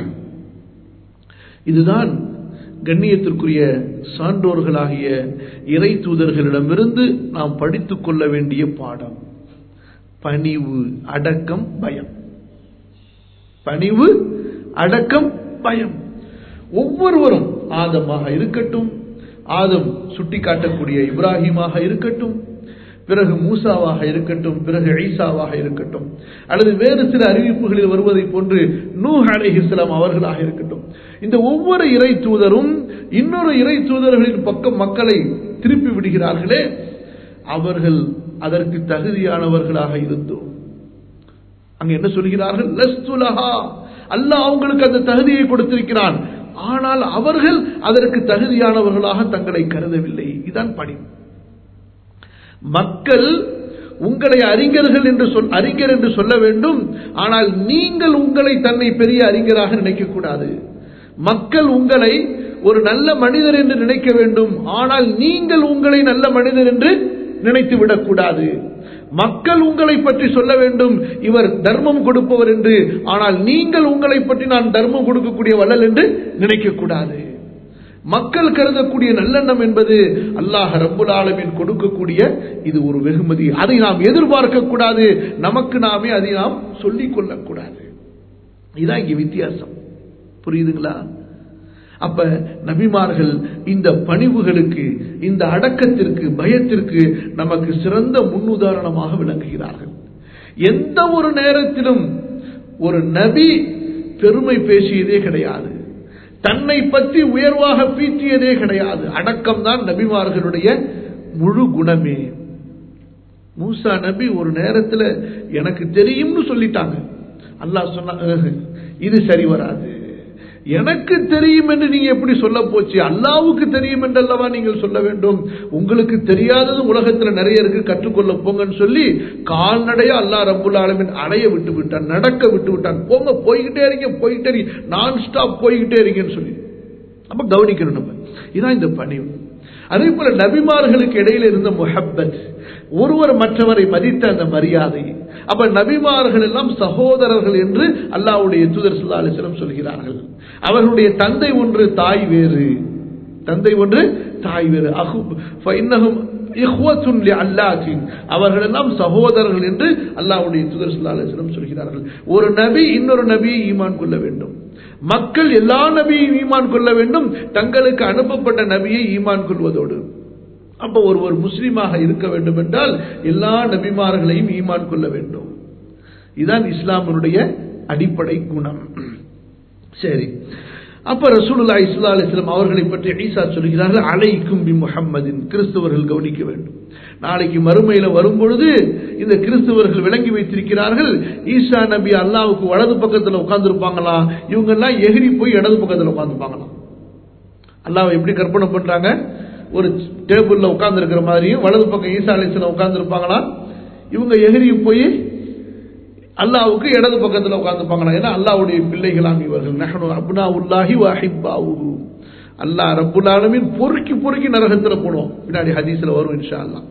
இதுதான் கண்ணியத்திற்குரிய சான்றோர்களாகிய இறை தூதர்களிடமிருந்து நாம் படித்துக் கொள்ள வேண்டிய பாடம். பணிவு, அடக்கம், பயம். பணிவு, அடக்கம், பயம். ஒவ்வொருவரும், ஆதமாக இருக்கட்டும், ஆதம் சுட்டிக்காட்டக்கூடிய இப்ராஹிமாக இருக்கட்டும், பிறகு மூசாவாக இருக்கட்டும், பிறகு ஈசாவாக இருக்கட்டும், அல்லது வேறு சில அறிவிப்புகளில் வருவதை போன்று நூஹ் அலைஹிஸ்ஸலாம் அவர்களாக இருக்கட்டும், இந்த ஒவ்வொரு இறை தூதரும் இன்னொரு இறை தூதர்களின் பக்கம் மக்களை திருப்பி விடுகிறார்களே, அவர்கள் அதற்கு தகுதியானவர்களாக இருந்தோம். அங்க என்ன சொல்கிறார்கள்? லஸ்துலஹா, அல்லாஹ் அவங்களுக்கு அந்த தகுதியை கொடுத்திருக்கிறான், ஆனால் அவர்கள் அதற்கு தகுதியானவர்களாக தங்களை கருதவில்லை. இதுதான் பணி. மக்கள் உங்களை அறிஞர்கள் என்று அறிஞர் என்று சொல்ல வேண்டும், ஆனால் நீங்கள் உங்களை தன்னை பெரிய அறிஞராக நினைக்க கூடாது. மக்கள் உங்களை ஒரு நல்ல மனிதர் என்று நினைக்க வேண்டும், ஆனால் நீங்கள் உங்களை நல்ல மனிதர் என்று நினைத்து விடக்கூடாது. மக்கள் உங்களை பற்றி சொல்ல வேண்டும், இவர் தர்மம் கொடுப்பவர் என்று, ஆனால் நீங்கள் உங்களை பற்றி நான் தர்மம் கொடுக்கக்கூடிய வள்ளல் என்று நினைக்க கூடாது. மக்கள் கருதக்கூடிய நல்லெண்ணம் என்பது அல்லாஹ் ரப்புல் ஆலமீன் கொடுக்கக்கூடிய இது ஒரு வெகுமதி. அதை நாம் எதிர்பார்க்க கூடாது, நமக்கு நாமே அதை நாம் சொல்லிக் கொள்ளக்கூடாது. இதுதான் இங்க வித்தியாசம். புரியுதுங்களா? அப்ப நபிமார்கள் இந்த பணிவுகளுக்கு, இந்த அடக்கத்திற்கு, பயத்திற்கு நமக்கு சிறந்த முன்னுதாரணமாக விளங்குகிறார்கள். எந்த ஒரு நேரத்திலும் ஒரு நபி பெருமை பேசியதே கிடையாது, தன்னை பற்றி உயர்வாக பீற்றியதே கிடையாது. அடக்கம்தான் நபிமார்களுடைய முழு குணமே. மூசா நபி ஒரு நேரத்தில் எனக்கு தெரியும்னு சொல்லிட்டாங்க. அல்லாஹ் சொன்ன இது சரி வராது, எனக்கு தெரியும் என்று நீங்க எப்படி சொல்ல போச்சு? அல்லாஹ்வுக்கு தெரியும் என்றல்லவா நீங்கள் சொல்ல வேண்டும். உங்களுக்கு தெரியாதது உலகத்தில் நிறைய இருக்கு, கற்றுக்கொள்ள போங்கன்னு சொல்லி கால்நடையா அல்லாஹ் ரப்புல் ஆலமீன் அடைய விட்டு விட்டான், நடக்க விட்டு விட்டான். போங்க, போய்கிட்டே இருங்க, போய்கிட்டே இருங்க, நான் ஸ்டாப் போய்கிட்டே இருக்கேன்னு சொல்லி. அப்ப கவனிக்கணும் நம்ம. இதான் இந்த பணிவு. அதே போல நபிமார்களுக்கு இடையில இருந்த முஹப்பத், ஒருவர் மற்றவரை மதித்த அந்த மரியாதை. அப்ப நபிமார்கள் எல்லாம் சகோதரர்கள் என்று அல்லாஹ்வுடைய தூதர் ஸல்லல்லாஹு அலைஹி வஸல்லம் சொல்கிறார்கள். அவர்களுடைய தந்தை ஒன்று தாய் வேறு, தந்தை ஒன்று தாய் வேறு. ஃபஇன்னஹும் இஹ்வத்துன் லிஅல்லாஹின், அவர்கள் எல்லாம் சகோதரர்கள் என்று அல்லாஹ்வுடைய தூதர் ஸல்லல்லாஹு அலைஹி வஸல்லம் சொல்கிறார்கள். ஒரு நபி இன்னொரு நபியை ஈமான் கொள்ள வேண்டும், மக்கள் எல்லா நபியையும் ஈமான் கொள்ள வேண்டும், தங்களுக்கு அனுப்பப்பட்ட நபியை ஈமான் கொள்வதோடு. அப்ப ஒருவர் முஸ்லிமாக இருக்க வேண்டும் என்றால் எல்லா நபிமார்களையும் ஈமான் கொள்ள வேண்டும். இதுதான் இஸ்லாமினுடைய அடிப்படை குணம். சரி, அப்ப ரசூலுல்லாஹி ஸல்லல்லாஹு அலைஹி வஸல்லம் அவர்களை பற்றி ஈசா சொல்கிறார்கள், அலைக்கும் பி முஹம்மதின். கிறிஸ்தவர்கள் கவனிக்க வேண்டும். நாளைக்கு மறுமையில வரும்பொழுது இந்த கிறிஸ்தவர்கள் விளங்கி வைத்திருக்கிறார்கள், ஈசா நபி அல்லாஹ்வுக்கு வலது பக்கத்தில் உட்கார்ந்துருப்பாங்களா, இவங்க எல்லாம் எகிரி போய் இடது பக்கத்தில் உட்கார்ந்துப்பாங்களாம். அல்லாஹ் எப்படி கற்பனை பண்றாங்க? ஒரு டேபிள்ல உட்கார்ந்து இருக்கிற மாதிரியும் வலது பக்கம் ஈசா அலைஹிஸ்ஸலாம் உட்கார்ந்து இருப்பாங்களா, இவங்க எகிரி போய் அல்லாஹ்வுக்கு இடது பக்கத்தில் உட்கார்ந்துப்பாங்களா. ஏன்னா அல்லாஹ்வுடைய பிள்ளைகளாம் இவர்கள். நஹ்னு அப்னாஉல்லாஹி வ அஹிப்பாஹு. அல்லாஹ் ரப்புல் ஆலமீன் பொறுக்கி பொறுக்கி நரகத்தில் போடுவோம். பின்னாடி ஹதீஸ்ல வரும் இன்ஷா அல்லாஹ்.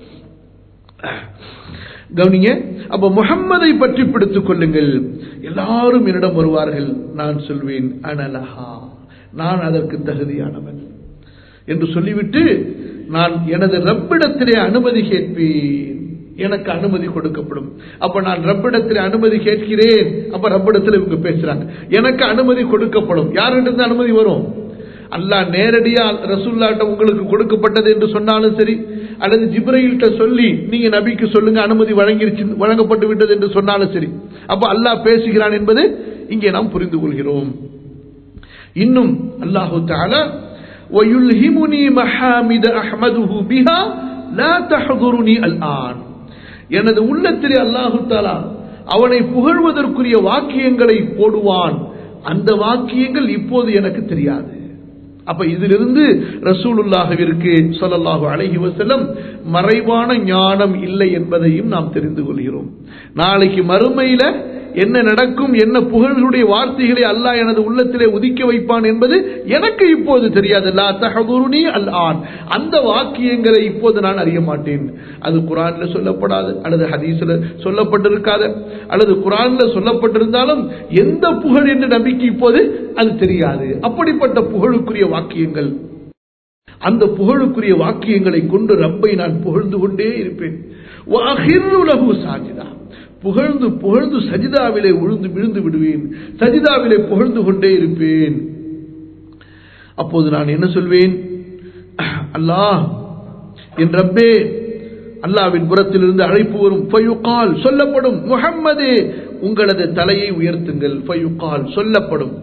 கவனிங்க. அப்ப முஹம்மதை பற்றி பிடித்துக் கொள்ளுங்கள். எல்லாரும் என்னிடம் வருவார்கள், நான் சொல்வேன் அனலஹா, நான் அதற்கு தகுதியானவன் என்று சொல்லிவிட்டு நான் எனது ரப்பிடத்திலே அனுமதி கேட்பேன், எனக்கு அனுமதி கொடுக்கப்படும். அப்ப நான் ரப்பிடத்திலே அனுமதி கேட்கிறேன், அப்ப ரப்பிடத்தில் இவங்க பேசுறாங்க, எனக்கு அனுமதி கொடுக்கப்படும். யார்கிட்ட அனுமதி வரும்? அல்லாஹ் நேரடியா ரசூலுல்லாஹ்ட்ட உங்களுக்கு கொடுக்கப்பட்டது என்று சொன்னாலும் சரி, அல்லது ஜிப்ரீல்கிட்ட சொல்லி நீங்க நபிக்கு சொல்லுங்க அனுமதி வழங்கப்பட்டு விட்டது என்று சொன்னாலும் சரி, அப்ப அல்லாஹ் பேசுகிறான் என்பது இங்கே நாம் புரிந்து கொள்கிறோம். இன்னும் அல்லாஹு தஆலா وَيُلْهِمُنِي مَحَامِدَ أَحْمَدُهُ بِهَا لَا تَحْضُرُنِي الْآنَ. எனது உள்ளத்திலே அல்லாஹு தஆலா அவனை புகழ்வதற்குரிய வாக்கியங்களை போடுவான், அந்த வாக்கியங்கள் இப்போது எனக்கு தெரியாது. அப்ப இதிலிருந்து ரசூலுல்லாஹ்விற்கு ஸல்லல்லாஹு அலைஹி வஸல்லம் மறைவான ஞானம் இல்லை என்பதையும் நாம் தெரிந்து கொள்கிறோம். நாளைக்கு மறுமையில என்ன நடக்கும், என்ன புகழ்களுடைய வார்த்தைகளை அல்லாஹ் எனது உள்ளத்திலே உதிக்க வைப்பான் என்பது எனக்கு இப்போது தெரியாது. லா தஹதுருனி அல்ஆன், அந்த வாக்கியங்களை இப்போது நான் அறிய மாட்டேன். அது குர்ஆன்ல சொல்லப்படாது, அல்லது ஹதீஸ்ல சொல்லப்பட்டிருக்காது, அல்லது குர்ஆன்ல சொல்லப்பட்டிருந்தாலும் எந்த புகழ் என்று நபிக்கு இப்போது அது தெரியாது. அப்படிப்பட்ட புகழுக்குரிய வாக்கியங்கள், அந்த புகழுக்குரிய வாக்கியங்களை கொண்டு ரப்பை நான் புகழ்ந்து கொண்டே இருப்பேன். வஅஹிரு லஹு சாஜிதா, புகழ்ந்து புகழ்ந்து சஜிதாவிலே விழுந்து விடுவேன், சஜிதாவிலே புகழ்ந்து கொண்டே இருப்பேன். அப்போது நான் என்ன சொல்வேன்? அல்லாஹ் என் ரப்பே, அல்லாஹ்வின் புறத்திலிருந்து அழைப்பு வரும். ஃபயுகால், சொல்லப்படும், முஹம்மதே உங்களது தலையை உயர்த்துங்கள். ஃபயுகால், சொல்லப்படும்,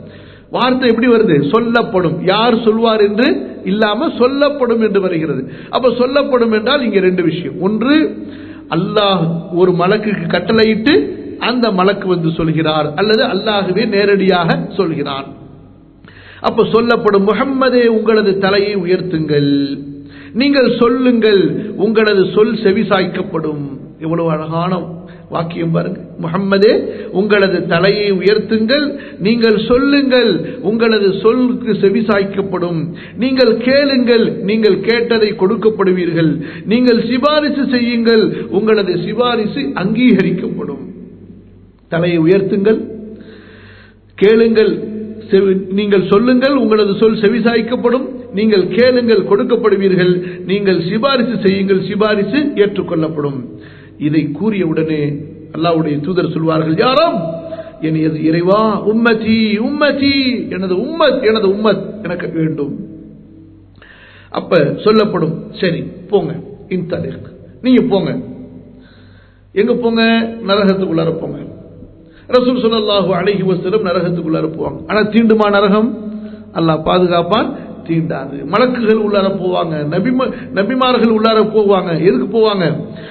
வார்த்தை எப்படி வருது? சொல்லப்படும். யார் சொல்வார் என்று இல்லாம சொல்லப்படும் என்று வருகிறது. அப்ப சொல்லப்படும் என்றால் இங்க ரெண்டு விஷயம். ஒன்று, அல்லாஹ் ஒரு மலக்குக்கு கட்டளையிட்டு அந்த மலக்கு வந்து சொல்கிறார், அல்லது அல்லாஹ்வே நேரடியாக சொல்கிறான். அப்ப சொல்லப்படும். முஹம்மதே உங்களது தலையை உயர்த்துங்கள், நீங்கள் சொல்லுங்கள், உங்களது சொல் செவிசாய்க்கப்படும். எவ்வளவு அழகான வாக்கியம் பாருங்க. முஹம்மதே உங்களது தலையை உயர்த்துங்கள், நீங்கள் சொல்லுங்கள், உங்களது சொல்லுக்கு செவிசாய்க்கப்படும். நீங்கள் கேளுங்கள், நீங்கள் கேட்டதை கொடுக்கப்படுவீர்கள். நீங்கள் சிபாரிசு செய்யுங்கள், உங்களது சிபாரிசு அங்கீகரிக்கப்படும். தலையை உயர்த்துங்கள், கேளுங்கள், நீங்கள் சொல்லுங்கள், உங்களது சொல் செவிசாய்க்கப்படும். நீங்கள் கேளுங்கள், கொடுக்கப்படுவீர்கள். நீங்கள் சிபாரிசு செய்யுங்கள், சிபாரிசு ஏற்றுக்கொள்ளப்படும். இதை கூறிய உடனே அல்லாஹ்வுடைய தூதர் சொல்வார்கள், யாரும் எனது இறைவா, உம்மதி உம்மதி, எனது உம்மத் எனது உம்மத் எனக்கு வேண்டும். அப்ப சொல்லப்படும், சரி போங்க, இன்தலிக், நீங்க போங்க. எங்க போங்க? நரகத்துக்குள்ளார போங்க. ரசூல் ஸல்லல்லாஹு அலைஹி வஸல்லம் நரகத்துக்குள்ளார போவாங்க. ஆனா தீண்டுமா நரகம்? அல்லாஹ் பாதுகாப்பான், தீண்டாது. மலக்குகள் உள்ளார போவாங்க, நபிமார்கள் உள்ளார போவாங்க. எதுக்கு போவாங்க?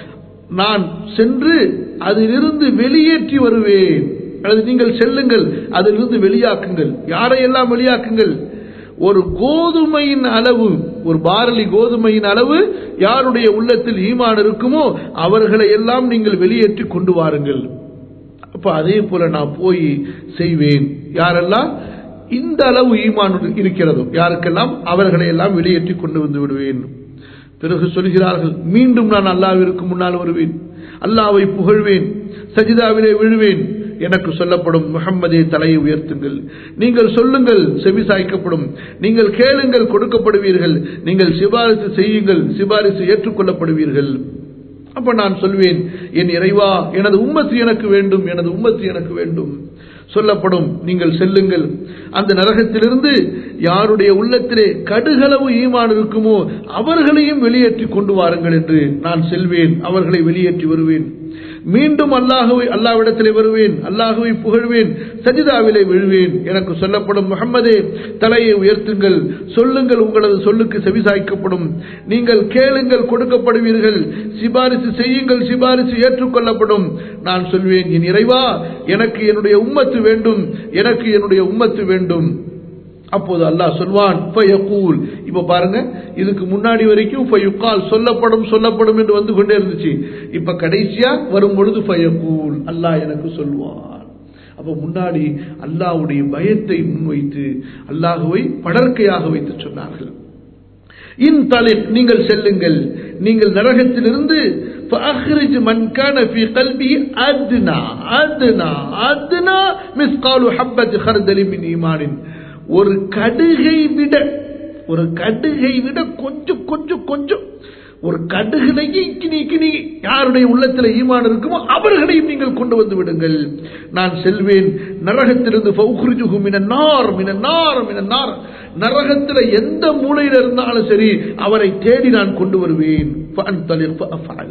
நான் சென்று அதிலிருந்து வெளியேற்றி வருவேன், அல்லது நீங்கள் செல்லுங்கள், அதிலிருந்து வெளியாக்குங்கள். யாரையெல்லாம் வெளியாக்குங்கள்? ஒரு கோதுமையின் அளவு, ஒரு பாரலி கோதுமையின் அளவு யாருடைய உள்ளத்தில் ஈமான் இருக்குமோ அவர்களை எல்லாம் நீங்கள் வெளியேற்றி கொண்டு வாருங்கள். அப்ப அதே போல நான் போய் செய்வேன். யாரெல்லாம் இந்த அளவு ஈமான் இருக்கிறதோ யாருக்கெல்லாம் அவர்களை எல்லாம் வெளியேற்றி கொண்டு வந்து விடுவேன். பிறகு சொல்கிறார்கள், மீண்டும் நான் அல்லாஹ்விற்கு முன்னால் வருவேன், அல்லாஹ்வை புகழ்வேன், சஜிதாவிலே விழுவேன். எனக்கு சொல்லப்படும், முஹம்மதே தலையை உயர்த்துங்கள், நீங்கள் சொல்லுங்கள், செவிசாய்க்கப்படும். நீங்கள் கேளுங்கள், கொடுக்கப்படுவீர்கள். நீங்கள் சிபாரிசு செய்யுங்கள், சிபாரிசு ஏற்றுக்கொள்ளப்படுவீர்கள். அப்ப நான் சொல்வேன், என் இறைவா, எனது உம்மத்து எனக்கு வேண்டும், எனது உம்மத்து எனக்கு வேண்டும். சொல்லப்படும், நீங்கள் செல்லுங்கள், அந்த நரகத்திலிருந்து யாருடைய உள்ளத்திலே கடுகளவு ஈமான் இருக்குமோ அவர்களையும் வெளியேற்றி கொண்டு வாருங்கள் என்று நான் செல்வேன், அவர்களை வெளியேற்றி வருவேன். மீண்டும் அல்லாஹ்விடத்திலே வருவேன், அல்லாஹ்வை புகழ்வேன், சஜிதாவிலே விழுவேன். எனக்கு சொல்லப்படும், முஹம்மதே தலையை உயர்த்துங்கள், சொல்லுங்கள், உங்களது சொல்லுக்கு செவிசாய்க்கப்படும். நீங்கள் கேளுங்கள், கொடுக்கப்படுவீர்கள். சிபாரிசு செய்யுங்கள், சிபாரிசு ஏற்றுக்கொள்ளப்படும். நான் சொல்வேன், என் இறைவா, எனக்கு என்னுடைய உம்மத்து வேண்டும், எனக்கு என்னுடைய உம்மத்து வேண்டும். அப்போது அல்லாஹ் சொல்வான், ஃபயகூல். இப்ப பாருங்க, இதுக்கு முன்னாடி வரைக்கும் ஃபயுகால், சொல்லப்படும் சொல்லப்படும் என்று வந்து கொண்டே இருந்துச்சு. இப்ப கடைசியா வரும் பொழுது ஃபயகூல், அல்லாஹ் எனக்கு சொல்வான். அப்ப முன்னாடி அல்லாஹ்வுடைய பயத்தை முன்வைத்து அல்லாஹ்வை படர்க்கையாக வைத்து சொன்னார்கள். இன்தலிக், நீங்கள் செல்லுங்கள், நீங்கள் நரகத்திலிருந்து فأخرج من كان في قلبه أدنى أدنى أدنى مثقال حبة خردل من إيمان. ஒரு கடுகை விட கொஞ்சம் கொஞ்சம் கொஞ்சம், ஒரு கடுகுலையே கிணி யாருடைய உள்ளத்தில் ஈமான் இருக்குமோ அவர்களையும் நீங்கள் கொண்டு வந்து விடுங்கள். நான் செல்வேன் நரகத்திலிருந்து, ஃபௌக்ரிஜுஹு மினன்னார் மினன்னார் மினன்னார், நரகத்தில் எந்த மூலையில் இருந்தாலும் சரி அவரை தேடி நான் கொண்டு வருவேன். ஃபஅன்தலிக் ஃபஅஃஅல்.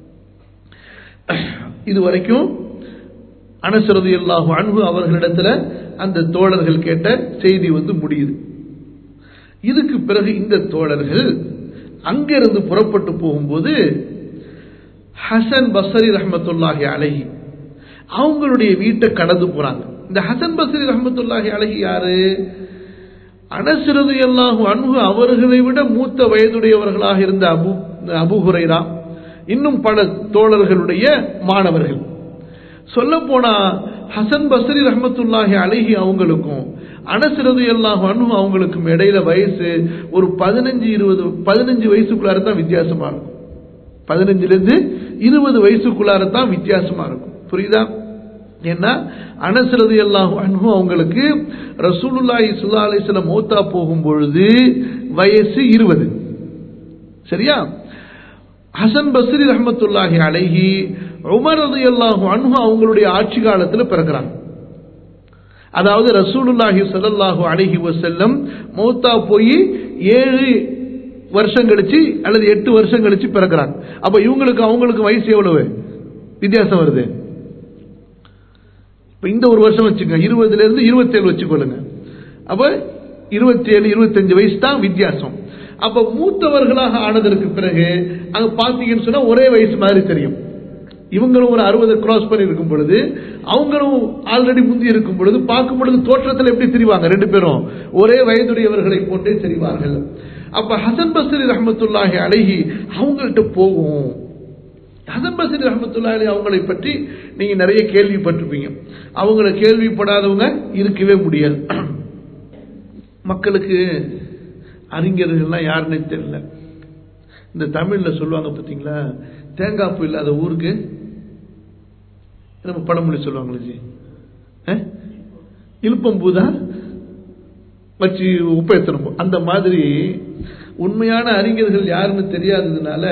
இதுவரைக்கும் அனஸ் ரலியல்லாஹு அன்ஹு அவர்களிடத்துல அந்த தோழர்கள் கேட்ட செய்தி வந்து முடியுது. இதுக்கு பிறகு இந்த தோழர்கள் அங்கிருந்து புறப்பட்டு போகும்போது ஹசன் பஸ்ரி ரஹ்மத்துல்லாஹி அலைஹி அவங்களுடைய வீட்டை கடந்து போறாங்க. இந்த ஹசன் பஸ்ரி ரஹ்மத்துல்லாஹி அலைஹி யாரு? அனஸ் ரலியல்லாஹு அன்ஹு அவர்களை விட மூத்த வயதுடையவர்களாக இருந்த அபூ ஹுரைரா, இன்னும் பல தோழர்களுடைய மாணவர்கள். சொல்ல போனா ஹசன் பஸ்ரி ரஹ்மத்துல்லாஹி அலைஹி அவங்களுக்கும் அனஸ் ரலியல்லாஹு அன்ஹு அவங்களுக்கும் இடையில வயசு ஒரு 15 வயசுக்குள்ளார தான் வித்தியாசமா இருக்கும். 15 to 20 வயசுக்குள்ளார தான் வித்தியாசமா இருக்கும். புரியுதா? ஏன்னா அனஸ் ரலியல்லாஹு அன்ஹு அவங்களுக்கு ரசூலுல்லாஹி ஸல்லல்லாஹு அலைஹி வஸல்லம் மௌத்தா போகும் பொழுது வயசு 20. சரியா? ஹசன் பஸ்ரி ரஹ்மத்துல்லாஹி அலைஹி உமர் ரலியல்லாஹு அன்ஹு அவங்களுடைய ஆட்சி காலத்தில் பிறக்கிறாங்க. அதாவது ரசூலுல்லாஹி ஸல்லல்லாஹு அலைஹி வஸல்லம் மௌத்தா போய் 7 வருஷம் கழிச்சு அல்லது 8 வருஷம் கழிச்சு பிறக்கிறாங்க. அப்ப இவங்களுக்கு அவங்களுக்கு வயசு எவ்வளவு வித்தியாசம் வருது? இந்த ஒரு வருஷம் வச்சுக்கோங்க, 20 to 27 வச்சுக்கொள்ளுங்க. அப்ப 27 25 வயசு தான் வித்தியாசம். அப்ப மூத்தவர்களாக ஆனதற்கு பிறகு அங்க பாத்தீங்கன்னு சொன்னா ஒரே வயசு மாதிரி தெரியும். இவங்களும் ஒரு 60 கிராஸ் பண்ணி இருக்கும் பொழுது அவங்களும் ஆல்ரெடி முந்தி இருக்கும் பொழுது பார்க்கும் பொழுது தோற்றத்தில் எப்படி தெரிவாங்க? ரெண்டு பேரும் ஒரே வயதுடையவர்களை போன்றே தெரிவார்கள். அப்ப ஹசன் பஸ்ரி ரஹ்மத்துல்லாஹி அலைஹி அவங்கள்ட்ட போகும். ஹசன் பஸ்ரி ரஹ்மத்துல்லாஹி அலைஹி அவங்களை பற்றி நீங்க நிறைய கேள்விப்பட்டிருப்பீங்க. அவங்கள கேள்விப்படாதவங்க இருக்கவே முடியாது. மக்களுக்கு அறிஞர்கள்லாம் யாருன்னே தெரியல. இந்த தமிழ்ல சொல்லுவாங்க பார்த்தீங்களா, தேங்காய் பூ இல்லாத ஊருக்கு நம்ம பழமொழி சொல்லுவாங்களே ஜி, இழுப்பம்பூ தான் வச்சு உப்பேத்தணும். அந்த மாதிரி உண்மையான அறிஞர்கள் யாருன்னு தெரியாததுனால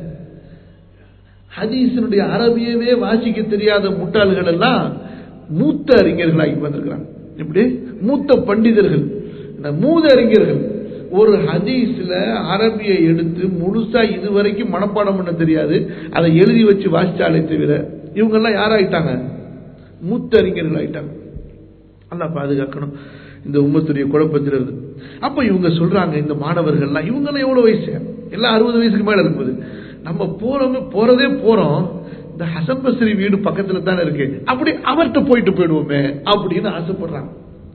ஹதீஸினுடைய அரபியவே வாசிக்க தெரியாத முட்டாள்கள் எல்லாம் மூத்த அறிஞர்களாகி வந்திருக்கிறாங்க. இப்படி மூத்த பண்டிதர்கள், மூத அறிஞர்கள் ஒரு ஹதீஸ்ல அரபியை எடுத்து முழுசா இதுவரைக்கும் மனப்பாடம் பண்ண தெரியாது, அதை எழுதி வச்சு வாசிச்சாலே தவிர இவங்கெல்லாம் யாராயிட்டாங்க? மூத்த அறிஞர்கள் ஆயிட்டாங்க. அல்லாஹ் பாதுகாக்கணும் இந்த உம்மத்துடைய குழப்பத்தில் இருந்து. அப்ப இவங்க சொல்றாங்க, இந்த மாணவர்கள்லாம் இவங்கெல்லாம் எவ்வளவு வயசு? எல்லாம் 60 வயசுக்கு மேல இருக்கும்போது நம்ம போறதே போறோம், இந்த ஹசன் பஸ்ரி வீடு பக்கத்துல தானே இருக்கு, அப்படி அவர்கிட்ட போயிடுவோமே அப்படின்னு ஆசைப்படுறாங்க.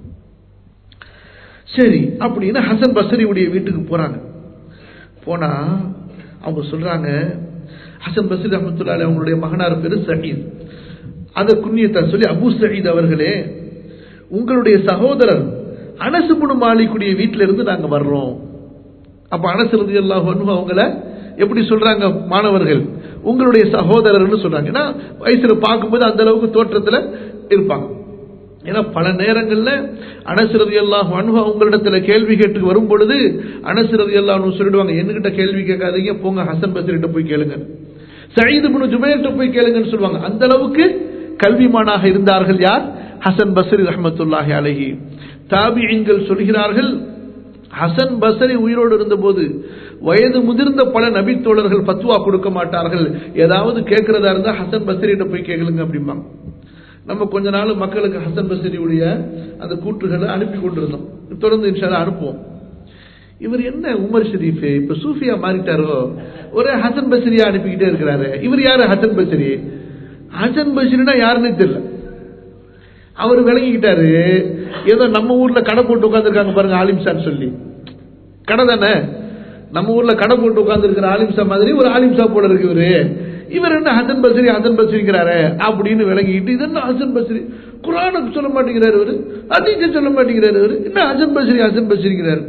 சரி அப்படின்னு ஹசன் பஸ்ரியுடைய வீட்டுக்கு போறாங்க. போனா அவங்க சொல்றாங்க, ஹசன் பஸ்ரி ரஹ்மத்துல்லாஹி அலைஹி அவங்களுடைய மகனார் பேரு சயீத், அந்த குன்னியத்தை சொல்லி, அபு சயீத் அவர்களே, உங்களுடைய சகோதரர் அனஸ் இப்னு மாலிக்குடைய வீட்டில இருந்து நாங்க வர்றோம். அப்ப அனஸ் ரலியல்லாஹு அன்ஹு அவங்கள எப்படி சொல்றாங்க மாணவர்கள்? உங்களுடைய சகோதரர்னு சொல்றாங்க. ஏன்னா வயசுல பார்க்கும்போது அந்த அளவுக்கு தோற்றத்துல இருப்பாங்க. ஏன்னா பல நேரங்கள்ல அனஸ் ரலியல்லாஹு அன்ஹு அவங்களிடத்துல கேள்வி கேட்டு வரும் பொழுது அனஸ் ரலியல்லாஹு அன்ஹு சொல்லிடுவாங்க, என்கிட்ட கேள்வி கேட்காதீங்க, போங்க ஹசன் பஸ்ரிட்ட போய் கேளுங்க, சயீத் இப்னு ஜுபைர்ட்ட போய் கேளுங்கன்னு சொல்லுவாங்க. அந்த அளவுக்கு கல்விமானாக இருந்தார்கள் யார்? ஹசன் பஸ்ரி ரஹ்மத்துல்லாஹி அலைஹி. தாபிஈன்கள் சொல்கிறார்கள், ஹசன் பஸ்ரி உயிரோடு இருந்தபோது வயது முதிர்ந்த பல நபி தோழர்கள் ஃபத்வா கொடுக்க மாட்டார்கள், ஏதாவது கேட்கிறதா இருந்தா ஹசன் பஸ்ரிட்ட போய் கேளுங்க அப்படிம்பாங்க. நம்ம கொஞ்ச நாள் மக்களுக்கு ஹசன் பஸ்ரியுடைய அந்த கூற்றுகளை அனுப்பி கொண்டிருந்தோம், தொடர்ந்து இன்ஷா அல்லாஹ் அனுப்புவோம். இவர் என்ன உமர் ஷரீஃப் இப்ப சூஃபியா மாறிட்டாரோ, ஒரே ஹசன் பஸ்ரியா அனுப்பிக்கிட்டே இருக்கிறாரு. இவர் யாரு ஹசன் பஸ்ரி? ஹசன் பஸ்ரினா யாருன்னு தெரியல. அவர் விளங்கிக்கிட்டாரு, ஏதோ நம்ம ஊர்ல கடை போட்டு உட்காந்துருக்காங்க பாருங்க ஆலிம்சான்னு சொல்லி, கடை தானே, நம்ம ஊர்ல கடை போட்டு உட்கார்ந்து இருக்கிற ஆலிம்சா மாதிரி ஒரு ஆலிம்சா போல இருக்கு இவர் என்ன ஹசன் பஸ்ரி ஹசன் பஸ்ரிங்கிறாரு அப்படின்னு விளங்கிட்டு, இது என்ன ஹசன் பஸ்ரி, குர்ஆனுக்கு சொல்ல மாட்டேங்கிறாரு இவரு, ஹதீஸை சொல்ல மாட்டேங்கிறாரு இவரு, என்ன ஹசன் பஸ்ரி ஹசன் பஸ்ரிங்கிறாரு.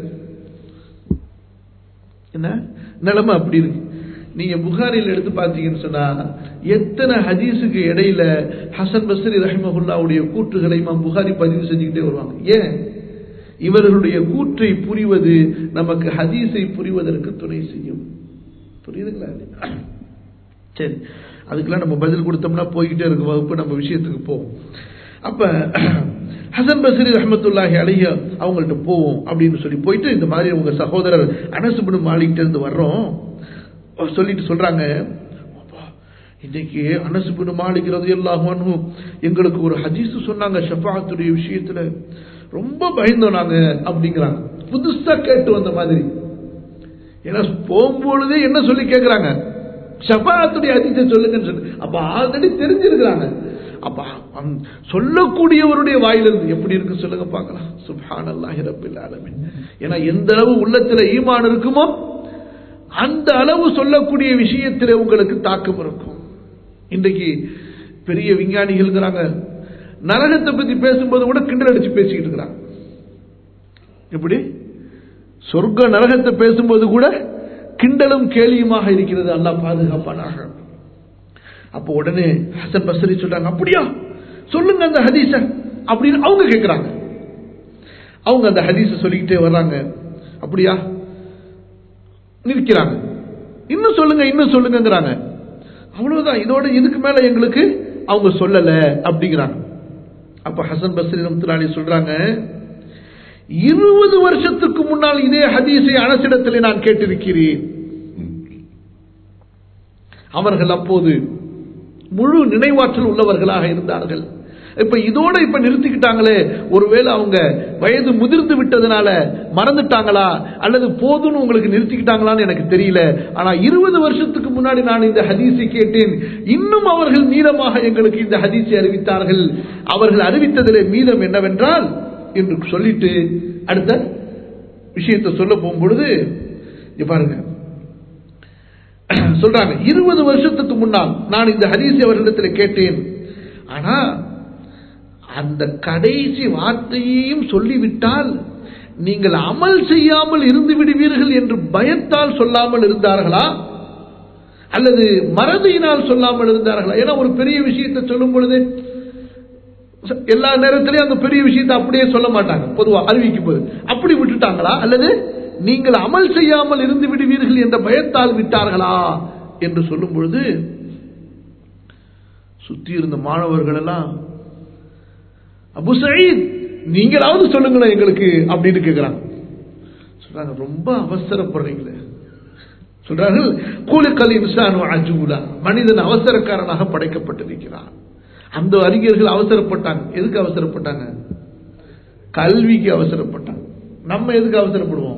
என்ன நிலைமை அப்படி இருக்கு. நீங்க புகாரில் எடுத்து பார்த்தீங்கன்னு சொன்னா எத்தனை ஹதீஸுக்கு இடையில ஹசன் பஸ்ரி ரஹிமஹுல்லாவுடைய கூற்றுகளை இமாம் புகாரி பதிவு செஞ்சுக்கிட்டே வருவாங்க. ஏன்? இவர்களுடைய கூற்றை புரிவது நமக்கு ஹதீஸை புரிவதற்கு துணை செய்யும். புரியுதுங்களா? சரி, அதுக்கெல்லாம் நம்ம பதில் கொடுத்தோம்னா போய்கிட்டே இருக்கு வகுப்பு, நம்ம விஷயத்துக்கு போவோம். அப்ப ஹசன் பஸ்ரி ரஹ்மத்துல்லாஹி அலைஹி அவங்கள்ட்ட போவோம் அப்படின்னு சொல்லி போயிட்டு, இந்த மாதிரி உங்க சகோதரர் அனஸ் இப்னு மாலிக் இருந்து வர்றோம் சொல்லிட்டு சொல்றாங்க, இன்னைக்கு அனஸ் இப்னு மாலிக் ரலியல்லாஹு அன்ஹு எங்களுக்கு ஒரு ஹதீஸ் சொன்னாங்க ஷஃபாஅத்துடைய விஷயத்துல, ரொம்ப பயந்தோம் நாங்க அப்படிங்கிறாங்க. புதுசா கேட்டு வந்த மாதிரி. ஏன்னா போகும்பொழுதே என்ன சொல்லி கேட்கிறாங்க, ஷஃபாஅத்துடைய ஹதீஸை சொல்லுங்கன்னு சொல்லி. அப்ப ஆல்ரெடி தெரிஞ்சிருக்கிறாங்க. அப்ப சொல்லக்கூடியவருடைய வாயிலிருந்து எப்படி இருக்கு சொல்லுங்க பார்க்கலாம். சுப்ஹானல்லாஹி ரப்பில் ஆலமீன். ஏன்னா எந்த அளவு உள்ளத்துல ஈமான் இருக்குமோ அந்த அளவு சொல்லக்கூடிய விஷயத்தில் உங்களுக்கு தாக்கம் இருக்கும். இன்றைக்கு பெரிய விஞ்ஞானிகள் நரகத்தை பத்தி பேசும்போது கூட கிண்டல் அடிச்சு பேசிக்கிட்டு இருக்கிறாங்க. எப்படி சொர்க்க நரகத்தை பேசும்போது கூட கிண்டலும் கேலியுமாக இருக்கிறது. அல்லாஹ் பாதுகாப்பானாக. அப்போ உடனே ஹசன் பஸ்ரி சொல்றாங்க, அப்படியா சொல்லுங்க அந்த ஹதீஸ அப்படின்னு அவங்க கேட்கிறாங்க. அவங்க அந்த ஹதீஸ சொல்லிக்கிட்டே வர்றாங்க. அப்படியா நிற்கிறாங்க, இன்னும் சொல்லுங்க இன்னும் சொல்லுங்கிறாங்க. அவ்வளவுதான், இதோட இதுக்கு மேல எங்களுக்கு அவங்க சொல்லல அப்படிங்கிறாங்க. அப்ப ஹசன் பஸ்ரி ரஹ்மத்துல்லாஹி அலைஹி சொல்றாங்க, 20 வருஷத்துக்கு முன்னால் இதே ஹதீஸை அனஸிடத்திலே நான் கேட்டிருக்கிறேன். அவர்கள் அப்போது முழு நினைவாற்றல் உள்ளவர்களாக இருந்தார்கள். இப்ப இதோட இப்ப நிறுத்திக்கிட்டாங்களே, ஒருவேளை அவங்க வயது முதிர்ந்து விட்டதுனால மறந்துட்டாங்களா அல்லது போதும்னு உங்களுக்கு நிறுத்திக்கிட்டாங்களான்னு எனக்கு தெரியல. ஆனா 20 வருஷத்துக்கு முன்னாடி நான் இந்த ஹதீஸை கேட்டேன், இன்னும் அவர்கள் மீதமாக எங்களுக்கு இந்த ஹதீஸை அறிவித்தார்கள். அவர்கள் அறிவித்ததிலே மீதம் என்னவென்றால் என்று சொல்லிட்டு அடுத்த விஷயத்தை சொல்ல போகும்பொழுது பாருங்க, சொல்றாங்க 20 வருஷத்துக்கு முன்னால் நான் இந்த ஹதீஸை அவர்களிடத்தில் கேட்டேன். ஆனா அந்த கடைசி வார்த்தையையும் சொல்லிவிட்டால் நீங்கள் அமல் செய்யாமல் இருந்து விடுவீர்கள் என்று பயத்தால் சொல்லாமல் இருந்தார்களா அல்லது மறதியினால் சொல்லாமல் இருந்தார்களா? ஏன்னா ஒரு பெரிய விஷயத்தை சொல்லும் பொழுது எல்லா நேரத்திலையும் அந்த பெரிய விஷயத்தை அப்படியே சொல்ல மாட்டாங்க, பொதுவாக அறிவிக்கும் போது அப்படி விட்டுட்டாங்களா அல்லது நீங்கள் அமல் செய்யாமல் இருந்து விடுவீர்கள் என்ற பயத்தால் விட்டார்களா என்று சொல்லும் பொழுது சுத்தி இருந்த மாணவர்கள் எல்லாம் அபு சயீத் நீங்களாவது சொல்லுங்களேன் எங்களுக்கு அப்படின்னு கேட்கிறாங்க. சொல்றாங்க ரொம்ப அவசரப்படுறீங்களே. சொல்றார்கள் கூலிக்கல் இன்சானு அஜூலா, மனிதன் அவசரக்காரனாக படைக்கப்பட்டிருக்கிறான். அந்த அறிஞர்கள் அவசரப்பட்டாங்க. எதுக்கு அவசரப்பட்டாங்க? கல்விக்கு அவசரப்பட்டாங்க. நம்ம எதுக்கு அவசரப்படுவோம்?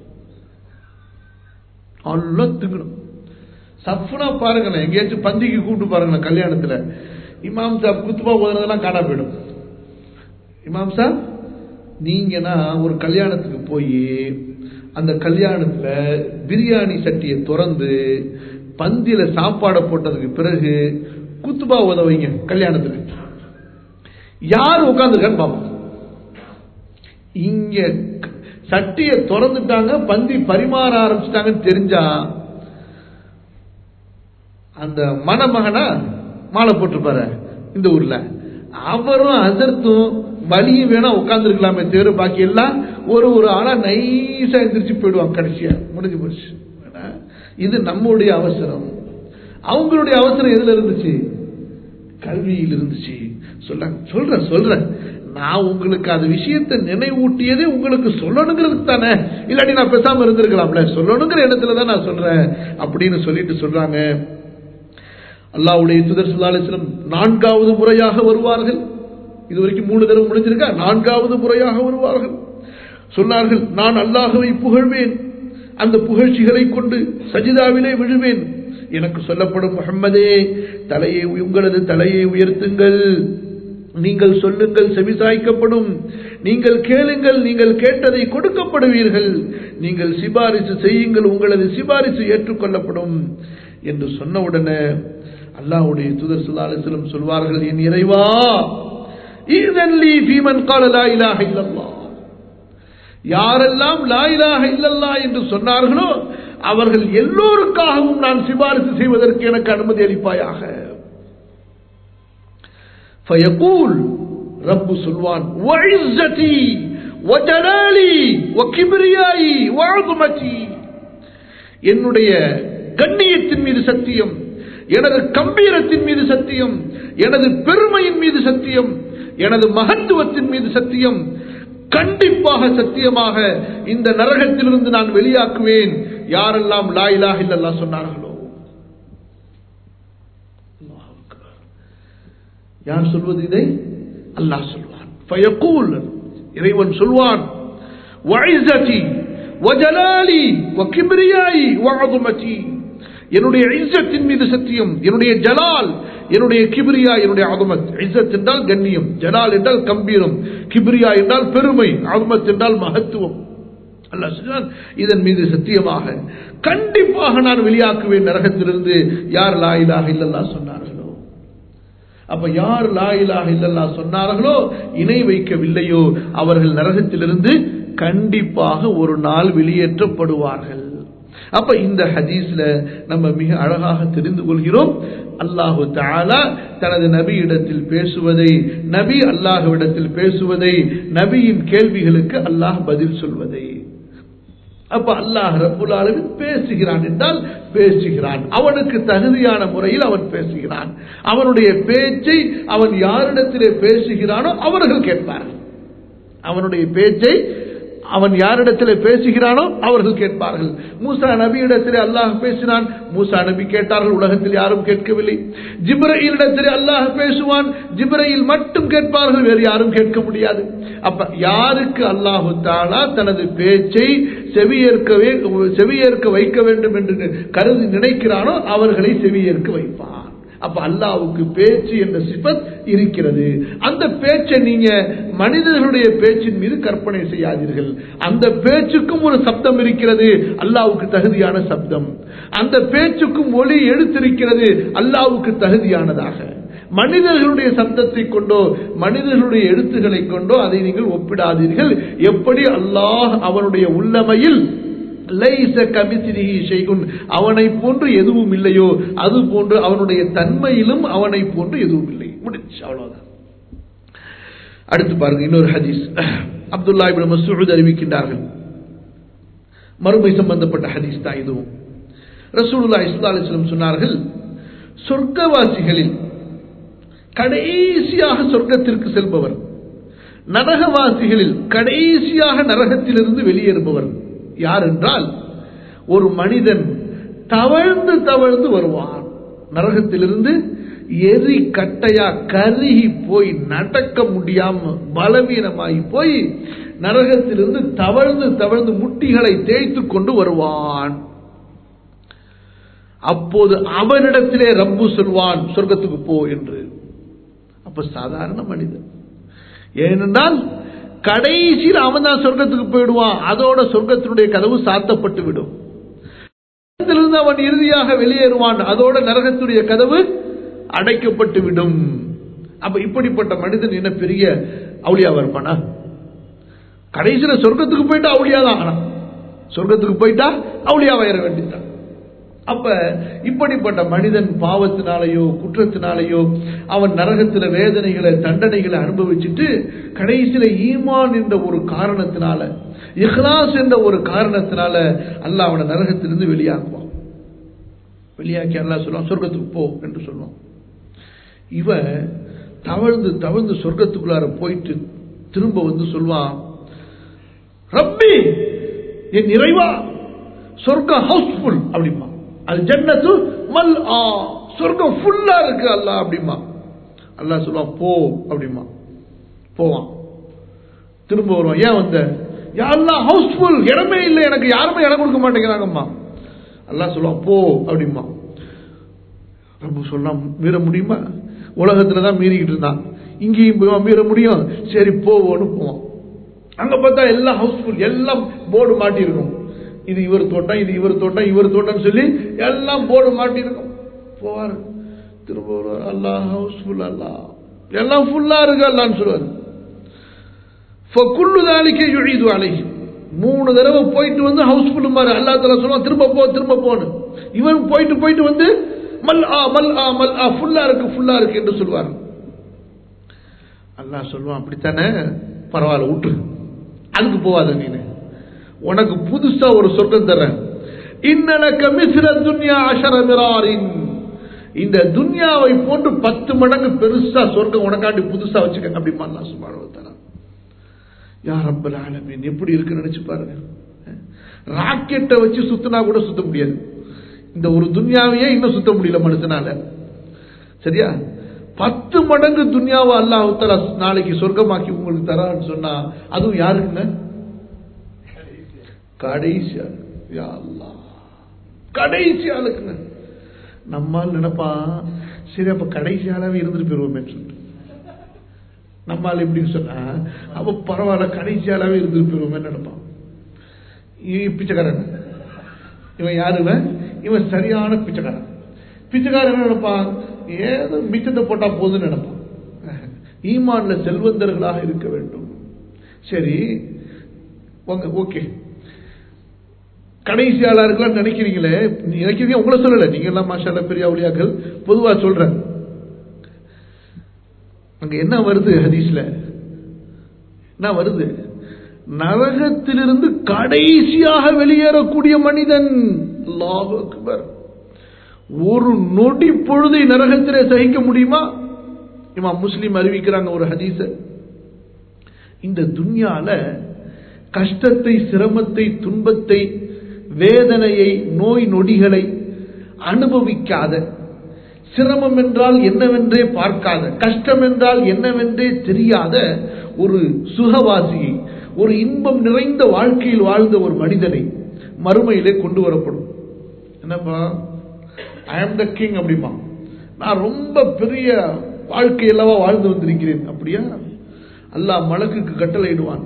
திங்கணும். சஃப்னா பாருங்களேன், எங்கேயாச்சும் பந்திக்கு கூப்பிட்டு பாருங்களேன், கல்யாணத்துல இமாம் சாப் குத்துபா ஓதுனதெல்லாம் காணா போயிடும். இமாம் சாப் நீங்கன்னா ஒரு கல்யாணத்துக்கு போய் அந்த கல்யாணத்துல பிரியாணி சட்டியை திறந்து பந்தியில சாப்பாடை போட்டதுக்கு பிறகு குத்துபா ஓத வைங்க. கல்யாணத்துக்கு யாரு உட்கார்ந்துருக்கான்னு பாப்போம். இங்க சட்டியை திறந்துட்டாங்க, பந்தி பரிமாற ஆரம்பிச்சுட்டாங்கன்னு தெரிஞ்சா அந்த மணமகனா மாலை போட்டுப்பாரு இந்த ஊர்ல, அவரும் அதர்த்தும் வலியும் வேணா உட்கார்ந்து இருக்கலாமே தவிர பாக்கி எல்லாம் ஒரு ஆளா நைஸா எந்திரிச்சு போயிடுவாங்க. கடைசியா முடிஞ்சு போச்சு. இது நம்முடைய அவசரம். அவங்களுடைய அவசரம் எதுல இருந்துச்சு? கல்வியில் இருந்துச்சு. சொல்றேன் நான் உங்களுக்கு அது விஷயத்தை நினைவூட்டியதே உங்களுக்கு சொல்லணுங்கிறதுக்கு தானே, இல்லாட்டி நான் பேசாம இருந்திருக்கலாம்ல, சொல்லணுங்கிற இடத்துல தான் நான் சொல்றேன் அப்படின்னு சொல்லிட்டு சொல்றாங்க. அல்லாஹ்வுடைய தூதர் ஸல்லல்லாஹு அலைஹி வஸல்லம் 4வது முறையாக வருவார்கள். இதுவரைக்கும் 3 தடவை முடிஞ்சிருக்கா, 4வது முறையாக வருவார்கள். சொன்னார்கள், நான் அல்லாஹ்வை புகழ்வேன், அந்த புகழ்ச்சிகளை கொண்டு சஜிதாவிலே விழுவேன். எனக்கு சொல்லப்படும் முஹம்மதே, உங்களது தலையை உயர்த்துங்கள், நீங்கள் சொல்லுங்கள் செவிசாய்க்கப்படும், நீங்கள் கேளுங்கள் நீங்கள் கேட்டதை கொடுக்கப்படுவீர்கள், நீங்கள் சிபாரிசு செய்யுங்கள் உங்களது சிபாரிசு ஏற்றுக்கொள்ளப்படும் என்று சொன்னவுடனே அல்லாஹ்வுடைய தூதர் ஸல்லல்லாஹு அலைஹி வஸல்லம் சொல்வார்கள், என் இறைவா இذن لي في من قال لا اله الا الله, யாரெல்லாம் லா இலாஹ இல்லல்லாஹ் என்று சொன்னார்களோ அவர்கள் எல்லோருக்காகவும் நான் சிபாரிசு செய்வதற்கு எனக்கு அனுமதி அளிப்பாயாக. فيقول رب சொல்வான், وعزتي وجلالي وكبريائي وعظمتي, என்னுடைய கண்ணியத்தின் மீது சத்தியம், எனது கம்பீரத்தின் மீது சத்தியம், எனது பெருமையின் மீது சத்தியம், எனது மகத்துவத்தின் மீது சத்தியம், கண்டிப்பாக சத்தியமாக இந்த நரகத்திலிருந்து நான் வெளியாக்குவேன் யாரெல்லாம் லா இலாஹ இல்லல்லாஹ் சொன்னார்களோ. யார் சொல்வது இதை? அல்லாஹ் சொல்வான். ஃபயகூல், இறைவன் சொல்வான், வஇஸதி வஜலாலி வகிப்ரியாயி வஅظமதி, என்னுடைய இஸ்ஸத்தின் மீது சத்தியம், என்னுடைய ஜலால், என்னுடைய கிப்ரியா, என்னுடைய அஸமத். இஸ்ஸத் என்றால் கண்ணியம், ஜலால் என்றால் கம்பீரம், கிப்ரியா என்றால் பெருமை, அஸமத் என்றால் மகத்துவம். அல்லாஹ் சொல்றான், இதன் மீது சத்தியமாக கண்டிப்பாக நான் வெளியாக்குவேன் நரகத்திலிருந்து யார் லா இலாஹ இல்லல்லாஹ் சொன்னார்களோ. அப்ப யார் லா இலாஹ இல்லல்லாஹ் சொன்னார்களோ, இணை வைக்கவில்லையோ, அவர்கள் நரகத்திலிருந்து கண்டிப்பாக ஒரு நாள் வெளியேற்றப்படுவார்கள். அப்ப இந்த ஹதீஸ்ல நம்ம மிக அழகாக தெரிந்து கொள்கிறோம், அல்லாஹு தஆலா தனது நபியிடத்தில் பேசுவதை, நபி அல்லாஹ்விடத்தில் பேசுவதை, நபியின் கேள்விகளுக்கு அல்லாஹ் பதில் சொல்வதை. அப்ப அல்லாஹ் ரப்புல் ஆலமீன் பேசுகிறான் என்றால் பேசுகிறான், அவனுக்கு தகுதியான முறையில் அவன் பேசுகிறான். அவனுடைய பேச்சை அவன் யாரிடத்திலே பேசுகிறானோ அவர்கள் கேட்பார்கள். அவனுடைய பேச்சை அவன் யாரிடத்திலே பேசுகிறானோ அவர்கள் கேட்பார்கள். மூசா நபியிடத்திலே அல்லாஹ் பேசினான், மூசா நபி கேட்டார்கள், உலகத்தில் யாரும் கேட்கவில்லை. ஜிப்ரீலிடத்திலே அல்லாஹ் பேசுவான், ஜிப்ரீல் மட்டும் கேட்பார்கள், வேறு யாரும் கேட்க முடியாது. அப்ப யாருக்கு அல்லாஹு தஆலா தனது பேச்சை செவியேற்க வைக்க வேண்டும் என்று கருதி நினைக்கிறானோ அவர்களை செவியேற்க வைப்பான். அப்ப அல்லாஹ்வுக்கு பேச்சு என்ற சிஃபத் இருக்கிறது. அந்த பேச்சை நீங்க மனிதர்களுடைய பேச்சின் மீது கற்பனை செய்யாதீர்கள். அந்த பேச்சுக்கும் ஒரு சப்தம் இருக்கிறது, அல்லாஹ்வுக்கு தகுதியான சப்தம். அந்த பேச்சுக்கும் ஒலி எடுத்திருக்கிறது, அல்லாஹ்வுக்கு தகுதியானதாக. மனிதர்களுடைய சப்தத்தை கொண்டோ மனிதர்களுடைய எழுத்துக்களை கொண்டோ அதை நீங்கள் ஒப்பிடாதீர்கள். எப்படி அல்லாஹ் அவனுடைய உள்ளமையில் அவனை போன்று எதுவும் இல்லையோ அது போன்று அவனுடைய தன்மையிலும் அவனை போன்று எதுவும் இல்லை. முடிச்சு, அவ்வளவுதான். அடுத்து பாருங்க இன்னொரு ஹதீஸ். அப்துல்லா இப்னு மஸ்ஊத் அறிவிக்கின்றார்கள், மறுமை சம்பந்தப்பட்ட ஹதீஸ் தான் இதுவும். ரசூலுல்லாஹி ஸல்லல்லாஹு அலைஹி வஸல்லம் சொன்னார்கள், சொர்க்கவாசிகளில் கடைசியாக சொர்க்கத்திற்கு செல்பவர், நரகவாசிகளில் கடைசியாக நரகத்திலிருந்து வெளியேறுபவர் யார் என்றால், ஒரு மனிதன் தவழ்ந்து தவழ்ந்து வருவான். நரகத்திலிருந்து எரி கட்டையா கருகி போய் நடக்க முடியாம பலவீனமாகி போய் நரகத்திலிருந்து தவழ்ந்து தவழ்ந்து முட்டிகளை தேய்த்து கொண்டு வருவான். அப்போது அவனிடத்திலே ரப்பு சொல்வான், சொர்க்கத்துக்கு போ என்று. அப்ப சாதாரண மனிதன், ஏனென்றால் கடைசியில் அவன் தான் சொர்க்கத்துக்கு போயிடுவான். அதோட சொர்க்கத்தினுடைய கதவு சாத்தப்பட்டு விடும். அவன் இறுதியாக வெளியேறுவான், அதோட நரகத்துடைய கதவு அடைக்கப்பட்டு விடும். அப்ப இப்படிப்பட்ட மனிதன் என்ன பெரிய அவுலியாவா இருப்பானா? கடைசியில சொர்க்கத்துக்கு போயிட்டா அவுலியாதான். ஆனா சொர்க்கத்துக்கு போயிட்டா அவுலியாவாயிர வேண்டியதான். அப்ப இப்படிப்பட்ட மனிதன் பாவத்தினாலேயோ குற்றத்தினாலேயோ அவன் நரகத்தில வேதனைகளை தண்டனைகளை அனுபவிச்சுட்டு கடைசியில ஈமான் என்ற ஒரு காரணத்தினால, இஹ்லாஸ் என்ற ஒரு காரணத்தினால அல்லாஹ் அவனை நரகத்திலிருந்து வெளியாக்குவான். வெளியாக்கி அல்லாஹ் சொல்லுவான், சொர்க்கத்துக்கு போ என்று சொல்லுவான். இவன் தவழ்ந்து தவழ்ந்து சொர்க்கத்துக்குள்ளார போயிட்டு திரும்ப வந்து சொல்வான், ரப்பி என் இறைவா, சொர்க்கம் ஹவுஸ்ஃபுல் அப்படிமா, அது ஜன்னத்து மல்ஆ, சொர்க்கம் ஃபுல்லா இருக்கு அல்லாஹ் அப்படிமா. அல்லாஹ் சொல்லுவான், போ அப்படிமா. போவான், திரும்ப வருவான். ஏன் வந்த? யா அல்லாஹ் ஹவுஸ்ஃபுல், இடமே இல்லை, எனக்கு யாருமே இடம் கொடுக்க மாட்டேங்கிறாங்கம்மா. அல்லாஹ் சொல்லுவான், போ அப்படிமா. ரப்பு சொல்லலாம், மீற முடியுமா? உலகத்துல தான் மீறிக்கிட்டு இருந்தான், இங்கேயும் போய் மீற முடியும்? சரி போவோன்னு போவான். அங்க பார்த்தா எல்லாம் ஹவுஸ்ஃபுல், எல்லாம் போர்டு மாட்டி இருக்கும், இது இவர் தோட்டம், இது இவர் தோட்டம், இவர் தோட்டம் சொல்லி எல்லாம் போர்டு மாட்டி இருக்கும். போவார், திரும்ப வருவார், அல்லாஹ் ஹவுஸ்ஃபுல், அல்லாஹ் எல்லாம் ஃபுல்லா இருக்கு அல்லான்னு சொல்லுவார். ஃபகுல்லு ذلك يعيد عليه, 3 தடவை போயிட்டு வந்து ஹவுஸ்ஃபுல் மாறு அல்லாஹ் தஆலா சொல்லுவான், திரும்ப போ திரும்ப போன்னு. இவன் போயிட்டு போயிட்டு வந்து மல்ஆ மல்ஆ மல்ஆ, ஃபுல்லா இருக்கு ஃபுல்லா இருக்கு என்று சொல்வார். அல்லாஹ் சொல்லுவான், அப்படித்தானே, பரவாயில்ல விட்டு, அதுக்கு போவாத நீனு, உனக்கு புதுசா ஒரு சொர்க்கம் தரேன். இன்னலக மிஸ்ல துன்யா 10 மிராரின், இந்த துன்யாவை போன்று 10 மடங்கு பெருசா சொர்க்கம் உனக்காண்டி புதுசா வச்சுக்க அப்படிமா அல்லாஹ் சுப்ஹானஹு வ தஆலா. யா ரப்பல் ஆலமீன், எப்படி இருக்குன்னு நினைச்சு பாருங்க. ராக்கெட்டை வச்சு சுத்தினா கூட சுத்த முடியாது, இந்த ஒரு துன்யாவையே இன்னும் சுத்த முடியல மனுஷனால. சரியா? 10 மடங்கு துன்யாவை அல்லாஹ் தஆலா நாளைக்கு சொர்க்கமாக்கி உங்களுக்கு தரான்னு சொன்னா, அதுவும் யாருக்குங்க? கடைசியா, யா அல்லாஹ், கடைசி ஆளுக்குங்க. நம்மால் நினைப்பான், சரி அப்ப கடைசி ஆளாவே இருந்துட்டு போயிருவோமே சொல்லிட்டு. நம்மால் எப்படின்னு சொன்னா, அப்ப பரவாயில்ல கடைசி ஆளாவே இருந்துட்டு போயிருவோமே நினைப்பான். பிச்சைக்காரன் இவன் யாருவன்? இவன் சரியான பிச்சைக்காரன். பிச்சைக்காரன் நினைப்பான், ஏதோ மிச்சத்தை போட்டா போதுன்னு நினைப்பான். ஈமான்ல செல்வந்தர்களாக இருக்க வேண்டும். சரி ஓகே, கடைசி ஆளா இருக்கலாம் நினைக்கிறீங்களே, நினைக்கிறீங்க, உங்களை சொல்லல, நீங்க எல்லாம் மாஷா அல்லாஹ் பெரிய அவுலியாக்கள், பொதுவா சொல்றேன். அங்க என்ன வருது ஹதீஸ்ல? என்ன வருது? நரகத்திலிருந்து கடைசியாக வெளியேறக்கூடிய மனிதன். அல்லாஹு அக்பர். ஒரு நொடி பொழுதை நரகத்திலே சகிக்க முடியுமா? இமாம் முஸ்லிம் அறிவிக்கிறாங்க ஒரு ஹதீஸ. இந்த துன்யால கஷ்டத்தை, சிரமத்தை, துன்பத்தை, வேதனையை, நோய் நொடிகளை அனுபவிக்காத, சிரமம் என்றால் என்னவென்றே பார்க்காத, கஷ்டம் என்றால் என்னவென்றே தெரியாத ஒரு சுகவாசியை, ஒரு இன்பம் நிறைந்த வாழ்க்கையில் வாழ்ந்த ஒரு மனிதனை மறுமையிலே கொண்டு வரப்படும். என்னப்பா, ஐ ஆம் த கிங் அப்படிமா, நான் ரொம்ப பெரிய வாழ்க்கையெல்லவா வாழ்ந்து வந்திருக்கிறேன். அப்படியா? அல்லாஹ் மலக்குக்கு கட்டளையிடுவான்.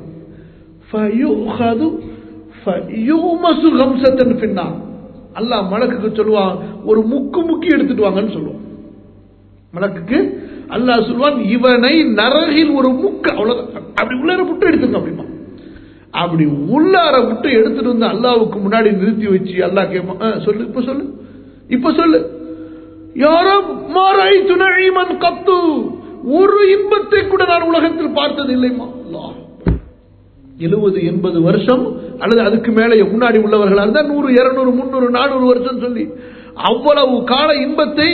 அல்லாஹ் மலக்குக்கு சொல்லுவான், ஒரு முக்கி எடுத்துட்டு வாங்கன்னு சொல்லுவான். மலக்குக்கு அல்லாஹ் சொல்லுவான், இவனை நரகில் ஒரு முக்கு, அவ்வளவுதான், அப்படி உள்ளார விட்டு எடுத்துங்க அப்படிமா. அப்படி உள்ளார விட்டு எடுத்துட்டு வந்து அல்லாவுக்கு முன்னாடி நிறுத்தி வச்சு அல்லாஹ் கேட்பான், சொல்லு, இப்ப சொல்லு, இப்ப சொல்லு, யாரும் மாறாய் துணைமன் கத்து, ஒரு இன்பத்தை கூட நான் உலகத்தில் பார்த்தது இல்லைமா. 70-80 வருஷம் அல்லது அதுக்கு மேலே முன்னாடி உள்ளவர்களாக இருந்தால் 100, 200, 300, 400 வருஷம் சொல்லி அவ்வளவு கால இன்பத்தை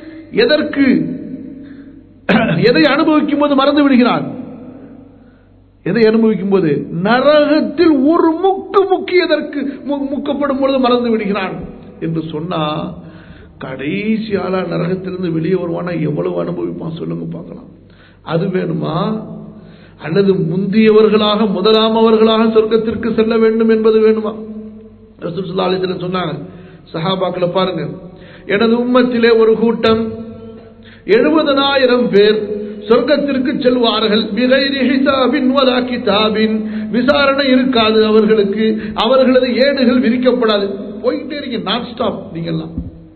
எதை அனுபவிக்கும் போது மறந்து விடுகிறான். எதை அனுபவிக்கும் போது? நரகத்தில் ஒரு முக்கி எதற்கு முக்கப்படும் பொழுது மறந்து விடுகிறான் என்று சொன்னா, கடைசி ஆளா நரகத்திலிருந்து வெளியே வருவானா எவ்வளவு அனுபவிப்பான் சொல்லுங்க பார்க்கலாம். அது வேணுமா? அல்லது முந்தியவர்களாக முதலாமவர்களாக சொர்க்கத்திற்கு செல்ல வேண்டும் என்பது வேணுமா? ரசூல் ஸல்லல்லாஹு அலைஹி வஸல்லம் சொன்னாங்க, சஹாபாக்களை பாருங்க, எனது உம்மத்திலே ஒரு கூட்டம் 70,000 பேர் சொர்க்கத்திற்கு செல்வார்கள். பிகைரி ஹிசாபின் வலா கிதாபின், விசாரணை இருக்காது அவர்களுக்கு, அவர்களது ஏடுகள் விரிக்கப்படாது. போயிட்டே இருக்கீங்க நான் ஸ்டாப். நீங்கெல்லாம்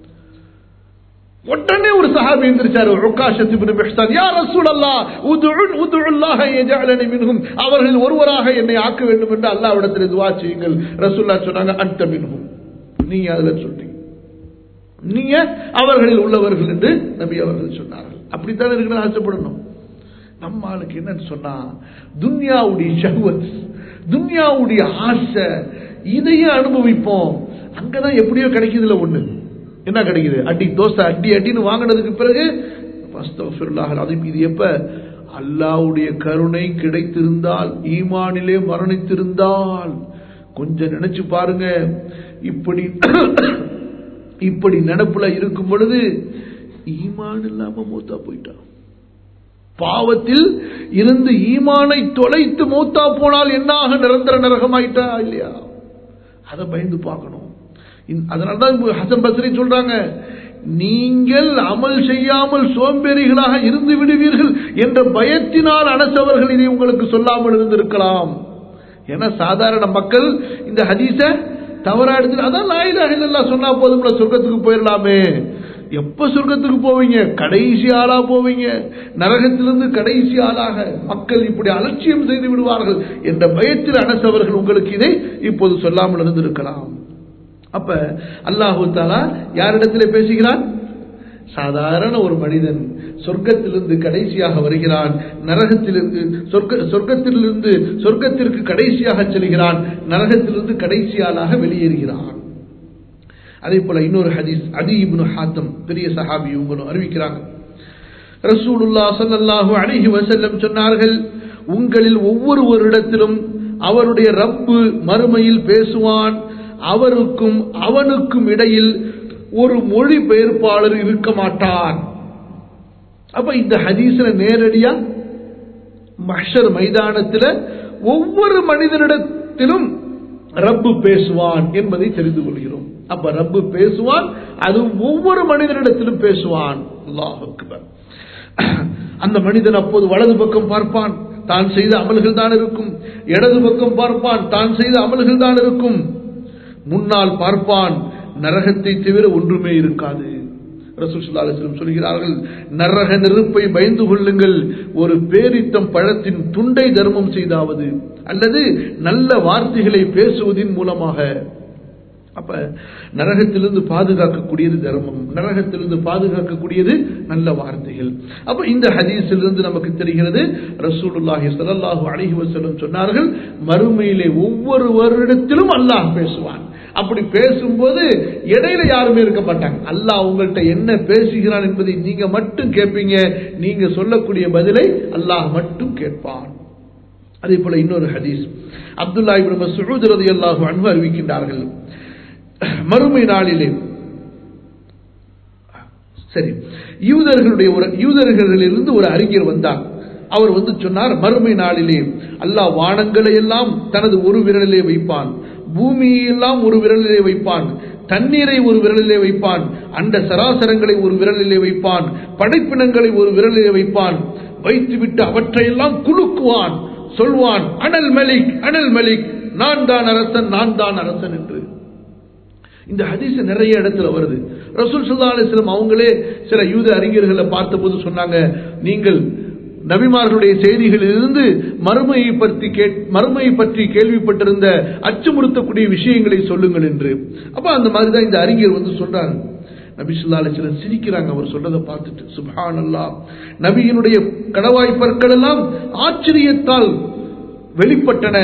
உடனே ஒரு சஹாபி எந்திரிச்சாரு, உக்காஷத் இப்னு மிஹ்சான், யா ரசூலல்லாஹ் உதுல்லாஹ யஜஅலனி மின்ஹும், அவர்கள் ஒருவராக என்னை ஆக்க வேண்டும் என்று அல்லாஹ்விடத்தில் துஆ செய்யுங்கள். ரசூலுல்லாஹ் சொன்னாங்க, அன்த மின்ஹும், நீங்க அதுல சொல்றீங்க, நீங்க அவர்களில் உள்ளவர்கள் என்று நபி அவர்கள் சொன்னார்கள். அப்படித்தான் இருக்கணும், ஆசைப்படணும். நம்ம ஆளுக்கு என்னன்னு சொன்னா, துன்யாவுடைய ஷஹ்வத், துன்யாவுடைய ஆசை, இதையே அனுபவிப்போம். அங்கதான் எப்படியோ கிடைக்குதுல ஒண்ணு, என்ன கிடைக்குது? அடி தோசை, அடின்னு வாங்கினதுக்கு பிறகு அஸ்தக்ஃபிருல்லாஹ் அலீம். இது எப்ப? அல்லாஹ்வுடைய கருணை கிடைத்திருந்தால், ஈமானிலே மரணித்திருந்தால், கொஞ்சம் நினைச்சு பாருங்க. இப்படி நினைப்புல இருக்கும் பொழுது ஈமான் இல்லாம மூத்தா போயிட்டான், பாவத்தில் இருந்து ஈமானை தொலைத்து மூத்தா போனால் என்னாக? நிரந்தர நரகமாயிட்டா இல்லையா? அதை பயந்து பார்க்கணும். அதனால்தான் ஹசன் பஸ்ரி சொல்றாங்க, நீங்கள் அமல் செய்யாமல் சோம்பேறிகளாக இருந்து விடுவீர்கள் என்ற பயத்தினால் அனசவர்கள் இதை உங்களுக்கு சொல்லாமல் இருந்திருக்கலாம். ஏன்னா சாதாரண மக்கள் இந்த ஹதீஸ தவறா எடுத்து, அதான் லா இலாஹ இல்லல்லாஹ் சொன்னா போதும்ல, சொர்க்கத்துக்கு போயிடலாமே. எப்ப சொர்க்கத்துக்கு போவீங்க? கடைசி ஆளா போவீங்க. நரகத்திலிருந்து கடைசி ஆளாக மக்கள் இப்படி அலட்சியம் செய்து விடுவார்கள் என்ற பயத்தில் அனசவர்கள் உங்களுக்கு இதை இப்போது சொல்லாமல் இருந்திருக்கலாம். அப்ப அல்லாஹு தஆலா யாரிடத்திலே பேசுகிறான்? சாதாரண ஒரு மனிதன் சொர்க்கத்திலிருந்து கடைசியாக வருகிறான், நரகத்திலிருந்து சொர்க்கத்திலிருந்து சொர்க்கத்திற்கு கடைசியாக செல்கிறான், நரகத்திலிருந்து கடைசியாளாக வெளியேறுகிறான். அதே போல இன்னொரு ஹதீஸ், அதி இப்னு ஹாத்தம் பெரிய சஹாபி, இவங்களும் அறிவிக்கிறாங்க, ரசூலுல்லாஹ் ஸல்லல்லாஹு அலைஹி வஸல்லம் சொன்னார்கள், உங்களில் ஒவ்வொருவரிடத்திலும் அவருடைய ரப்பு மறுமையில் பேசுவான், அவருக்கும் அவனுக்கும் இடையில் ஒரு மொழி பெயர்ப்பாளர் இருக்க மாட்டார். அப்ப இந்த ஹதீஸ்ல நேரடியா மஹ்ஷர் மைதானத்தில் ஒவ்வொரு மனிதனிடத்திலும் ரப்பு பேசுவான் என்பதை தெரிந்து கொள்கிறோம். அப்ப ரப்பு பேசுவான், அது ஒவ்வொரு மனிதனிடத்திலும் பேசுவான். அல்லாஹ் அக்பர். அந்த மனிதன் அப்போது வலது பக்கம் பார்ப்பான், தான் செய்த அமல்கள் தான் இருக்கும். இடது பக்கம் பார்ப்பான், தான் செய்த அமல்கள் தான் இருக்கும். முன்னால் பார்ப்பான், நரகத்தை தவிர ஒன்றுமே இருக்காது. ரசூல் ஸல்லல்லாஹு அலைஹி வஸல்லம் சொல்கிறார்கள், நரக நெருப்பை பயந்து கொள்ளுங்கள், ஒரு பேரித்தம் பழத்தின் துண்டை தர்மம் செய்தாவது அல்லது நல்ல வார்த்தைகளை பேசுவதின் மூலமாக. அப்ப நரகத்திலிருந்து பாதுகாக்கக்கூடியது தர்மம், நரகத்திலிருந்து பாதுகாக்கக்கூடியது நல்ல வார்த்தைகள். அப்ப இந்த ஹதீஸிலிருந்து நமக்கு தெரிகிறது, ரசூலுல்லாஹி ஸல்லல்லாஹு அலைஹி வஸல்லம் சொன்னார்கள், மறுமையிலே ஒவ்வொரு வருடத்திலும் அல்லாஹ் பேசுவான். அப்படி பேசும்போது இடையில யாருமே இருக்க மாட்டாங்க. அல்லாஹ் உங்கள்கிட்ட என்ன பேசுகிறான் என்பதை நீங்க மட்டும் கேட்பீங்க, நீங்க சொல்லக்கூடிய பதிலை அல்லாஹ் மட்டும் கேட்பான். அதே போல இன்னொரு ஹதீஸ் அப்துல்லா இப்னு மஸ்ஊத் ரலியல்லாஹு அன்ஹு அறிவிக்கின்றார்கள், மறுமை நாளிலே சரி யூதர்களிலிருந்து ஒரு அறிஞர் வந்தார். அவர் சொன்னார், மறுமை நாளிலே அல்லாஹ் வானங்களை எல்லாம் தனது ஒரு விரலிலே வைப்பான், பூமியை எல்லாம் ஒரு விரலிலே வைப்பான், தண்ணீரை ஒரு விரலிலே வைப்பான், அண்ட சராசரங்களை ஒரு விரலிலே வைப்பான், படைப்பினங்களை ஒரு விரலிலே வைப்பான், வைத்துவிட்டு அவற்றையெல்லாம் குலுக்குவான், சொல்வான் அனல் மலிக் அனல் மலிக், நான் தான் அரசன் நான் தான் அரசன் என்று. இந்த ஹதீஸ் நிறைய இடத்துல வருது. ரசூல் ஸல்லல்லாஹு அலைஹி வஸல்லம் அவங்களே சில யூத அறிஞர்களை பார்த்தபோது சொன்னாங்க, நீங்கள் நபிமார்களுடைய செய்திகளிலிருந்து மறுமையை பற்றி கேள்விப்பட்டிருந்த அச்சமுறுத்தக்கூடிய விஷயங்களை சொல்லுங்கள் என்று. அப்ப அந்த மாதிரி தான் இந்த அறிஞர் சொல்றாரு. நபி ஸல்லல்லாஹு அலைஹி வஸல்லம் சிரிக்கிறாங்க அவர் சொல்றதை பார்த்துட்டு. சுப்ஹானல்லாஹ், நபியினுடைய கடவாய் பற்கள் எல்லாம் ஆச்சரியத்தால் வெளிப்பட்டன.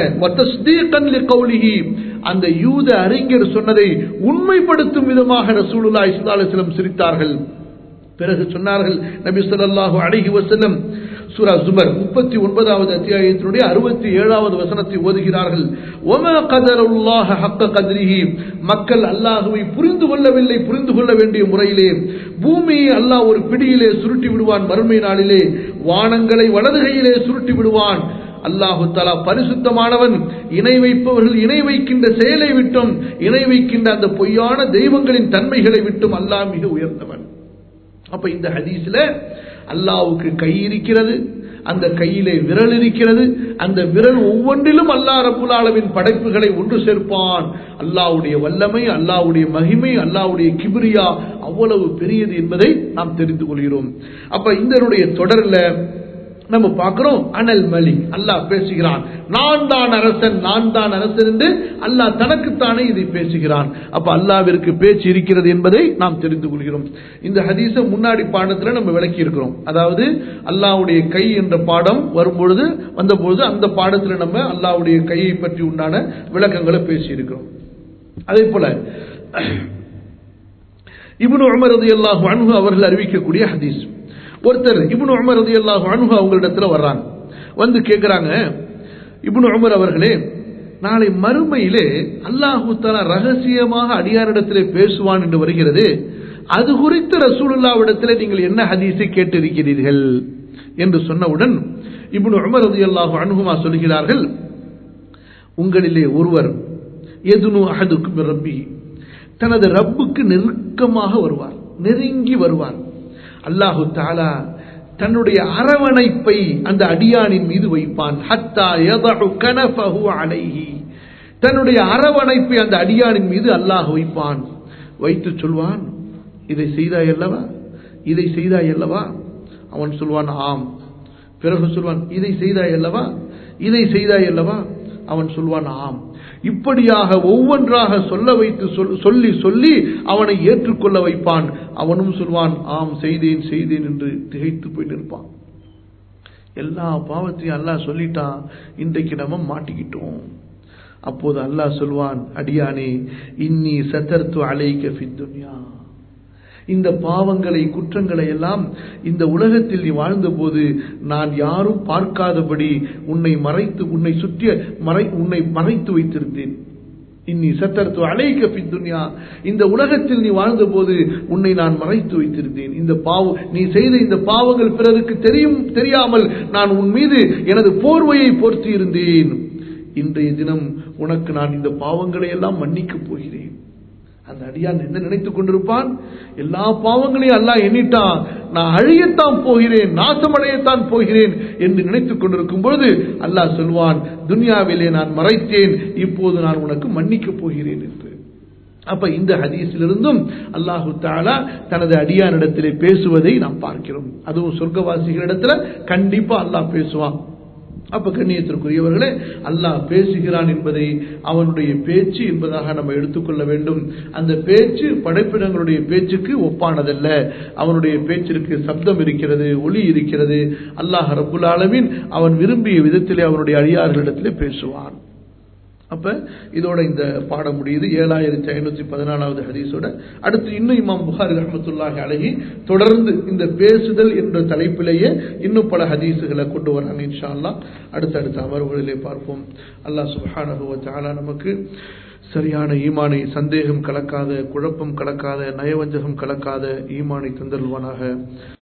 அந்த யூத அறிஞர் சொன்னதை உண்மைப்படுத்தும் விதமாக ரசூலுல்லாஹி ஸல்லல்லாஹு அலைஹி வஸல்லம் சிரித்தார்கள். பிறகு சொன்னார்கள் நபி ஸல்லல்லாஹு அலைஹி வஸல்லம் சூரா ஜுமர் 39வது அத்தியாயத்தினுடைய 67வது வசனத்தை ஓதுகிறார்கள். வமா கதருல்லாஹ ஹக்க கத்ரிஹி, மக்கள் அல்லாஹ்வை புரிந்து கொள்ளவில்லை புரிந்து கொள்ள வேண்டிய முறையிலே. பூமியை அல்லாஹ் ஒரு பிடியிலே சுருட்டி விடுவான், மறுமை நாளிலே வானங்களை வலதுகையிலே சுருட்டி விடுவான். அல்லாஹு தஆலா பரிசுத்தமானவன், இணை வைப்பவர்கள் இணை வைக்கின்ற செயலை விட்டும் இணை வைக்கின்ற அந்த பொய்யான தெய்வங்களின் தன்மைகளை விட்டும் அல்லாஹ் மிக உயர்ந்தவன். அப்ப இந்த ஹதீஸ்ல அல்லாஹ்வுக்கு கை இருக்கிறது, அந்த கையிலே விரல் இருக்கிறது, அந்த விரல் ஒவ்வொன்றிலும் அல்லாஹ் ரப்புல் ஆலமீன் படைப்புகளை ஒன்று சேர்ப்பான். அல்லாஹ்வுடைய வல்லமை, அல்லாஹ்வுடைய மகிமை, அல்லாஹ்வுடைய கிப்ரியா அவ்வளவு பெரியது என்பதை நாம் தெரிந்து கொள்கிறோம். அப்ப இதனுடைய தொடர்ல நம்ம பார்க்கிறோம், அனல் மலிக், அல்லாஹ் பேசுகிறான், நான் தான் அரசன் நான் தான் அரசன் என்று அல்லாஹ் தனக்குத்தானே இதை பேசுகிறான். அப்ப அல்லாஹ்விற்கு பேச்சு இருக்கிறது என்பதை நாம் தெரிந்து கொள்கிறோம். இந்த ஹதீஸை முன்னாடி பாடத்துல நம்ம விளக்கி இருக்கிறோம். அதாவது அல்லாஹ்வுடைய கை என்ற பாடம் வந்தபொழுது அந்த பாடத்துல நம்ம அல்லாஹ்வுடைய கையை பற்றி உண்டான விளக்கங்களை பேசி இருக்கிறோம். அதே போல இப்னு உமர் ரலியல்லாஹு அன்ஹு அவர்கள் அறிவிக்கக்கூடிய ஹதீஸ், ஒருத்தர் இப்னு உமர் ரலியல்லாஹு அன்ஹு அவங்களிடத்துல வர்றாங்க, கேட்கிறாங்க, இப்னு உமர் அவர்களே, நாளை மறுமையிலே அல்லாஹு தஆலா ரகசியமாக அடியாரிடத்திலே பேசுவான் என்று வருகிறது, அது குறித்து ரசூலுல்லாஹ்விடத்திலே நீங்கள் என்ன ஹதீஸை கேட்டிருக்கிறீர்கள் என்று சொன்னவுடன் இப்னு உமர் ரலியல்லாஹு அன்ஹுமா சொல்கிறார்கள், உங்களிலே ஒருவர் யதுனு அஹதுக்கும் ரப்பி, தனது ரப்புக்கு நெருக்கமாக வருவார், நெருங்கி வருவார். அல்லாஹு தஆலா தன்னுடைய அரவணைப்பை அந்த அடியானின் மீது வைப்பான். ஹத்தா யதஉ கனஃபஹு அலைஹி, தன்னுடைய அரவணைப்பை அந்த அடியானின் மீது அல்லாஹ் வைப்பான். வைத்து சொல்வான், இதை செய்தாய் அல்லவா, இதை செய்தாய் அல்லவா? அவன் சொல்வான் ஆம். பிறகு சொல்வான், இதை செய்தாய் அல்லவா, இதை செய்தாய் அல்லவா? அவன் சொல்வான் ஆம். இப்படியாக ஒவ்வொன்றாக சொல்ல வைத்து சொல்லி சொல்லி அவனை ஏற்றுக்கொள்ள வைப்பான். அவனும் சொல்வான் ஆம் செய்தேன் செய்தேன் என்று திகைத்து போய் நிற்பான். எல்லா பாவத்தையும் அல்லாஹ் சொல்லிட்டான், இன்றைக்கு நம்ம மாட்டிக்கிட்டோம். அப்போது அல்லாஹ் சொல்வான், அடியானே இன்னி சதர்து அலைக ஃபித் துன்யா, இந்த பாவங்களை குற்றங்களை எல்லாம் இந்த உலகத்தில் நீ வாழ்ந்த போது நான் யாரும் பார்க்காதபடி உன்னை மறைத்து வைத்திருந்தேன். இன்னி சத்தர்து அலைக ஃபித் துன்யா, இந்த உலகத்தில் நீ வாழ்ந்த போது உன்னை நான் மறைத்து வைத்திருந்தேன். இந்த நீ செய்த இந்த பாவங்கள் பிறருக்கு தெரியாமல் நான் உன் மீது எனது போர்வையை போர்த்தி இருந்தேன். இன்றைய தினம் உனக்கு நான் இந்த பாவங்களை எல்லாம் மன்னிக்கப் போகிறேன். அந்த அடியான் என்ன நினைத்துக் கொண்டிருப்பான், எல்லா பாவங்களையும் அல்லாஹ் எண்ணிட்டான், நான் அழியத்தான் போகிறேன், நாசமடையத்தான் போகிறேன் என்று நினைத்துக் கொண்டிருக்கும் பொழுது அல்லாஹ் சொல்வான், துன்யாவிலே நான் மறைத்தேன், இப்போது நான் உனக்கு மன்னிக்கப் போகிறேன் என்று. அப்ப இந்த ஹதீஸிலிருந்தும் அல்லாஹு தஆலா தனது அடியானிடத்திலே பேசுவதை நாம் பார்க்கிறோம். அதுவும் சொர்க்கவாசிகளிடத்துல கண்டிப்பா அல்லாஹ் பேசுவான். அப்ப கண்ணியத்திற்குரியவர்களே, அல்லாஹ் பேசுகிறான் என்பதை அவனுடைய பேச்சு என்பதாக நம்ம எடுத்துக்கொள்ள வேண்டும். அந்த பேச்சு படைப்பினங்களுடைய பேச்சுக்கு ஒப்பானதல்ல. அவனுடைய பேச்சிற்கு சப்தம் இருக்கிறது, ஒலி இருக்கிறது. அல்லாஹ் ரப்புல் ஆலமீன் அவன் விரும்பிய விதத்திலே அவனுடைய அடியார்களிடத்திலே பேசுவான். அப்ப இதோட இந்த பாடம் முடியுது. 7514வது ஹதீஸோட அடுத்து இன்னும் இமாம் புகாரி ரஹ்மத்துல்லாஹி அலைஹி தொடர்ந்து இந்த பேசுதல் என்ற தலைப்பிலேயே இன்னும் பல ஹதீஸுகளை கொண்டு வராங்க. இன்ஷா அல்லாஹ் அடுத்தடுத்த அமர்வுகளிலே பார்ப்போம். அல்லாஹ் சுப்ஹானஹு வ தஆலா நமக்கு சரியான ஈமானை, சந்தேகம் கலக்காத, குழப்பம் கலக்காத, நயவஞ்சகம் கலக்காத ஈமானை தந்தருள்வானாக.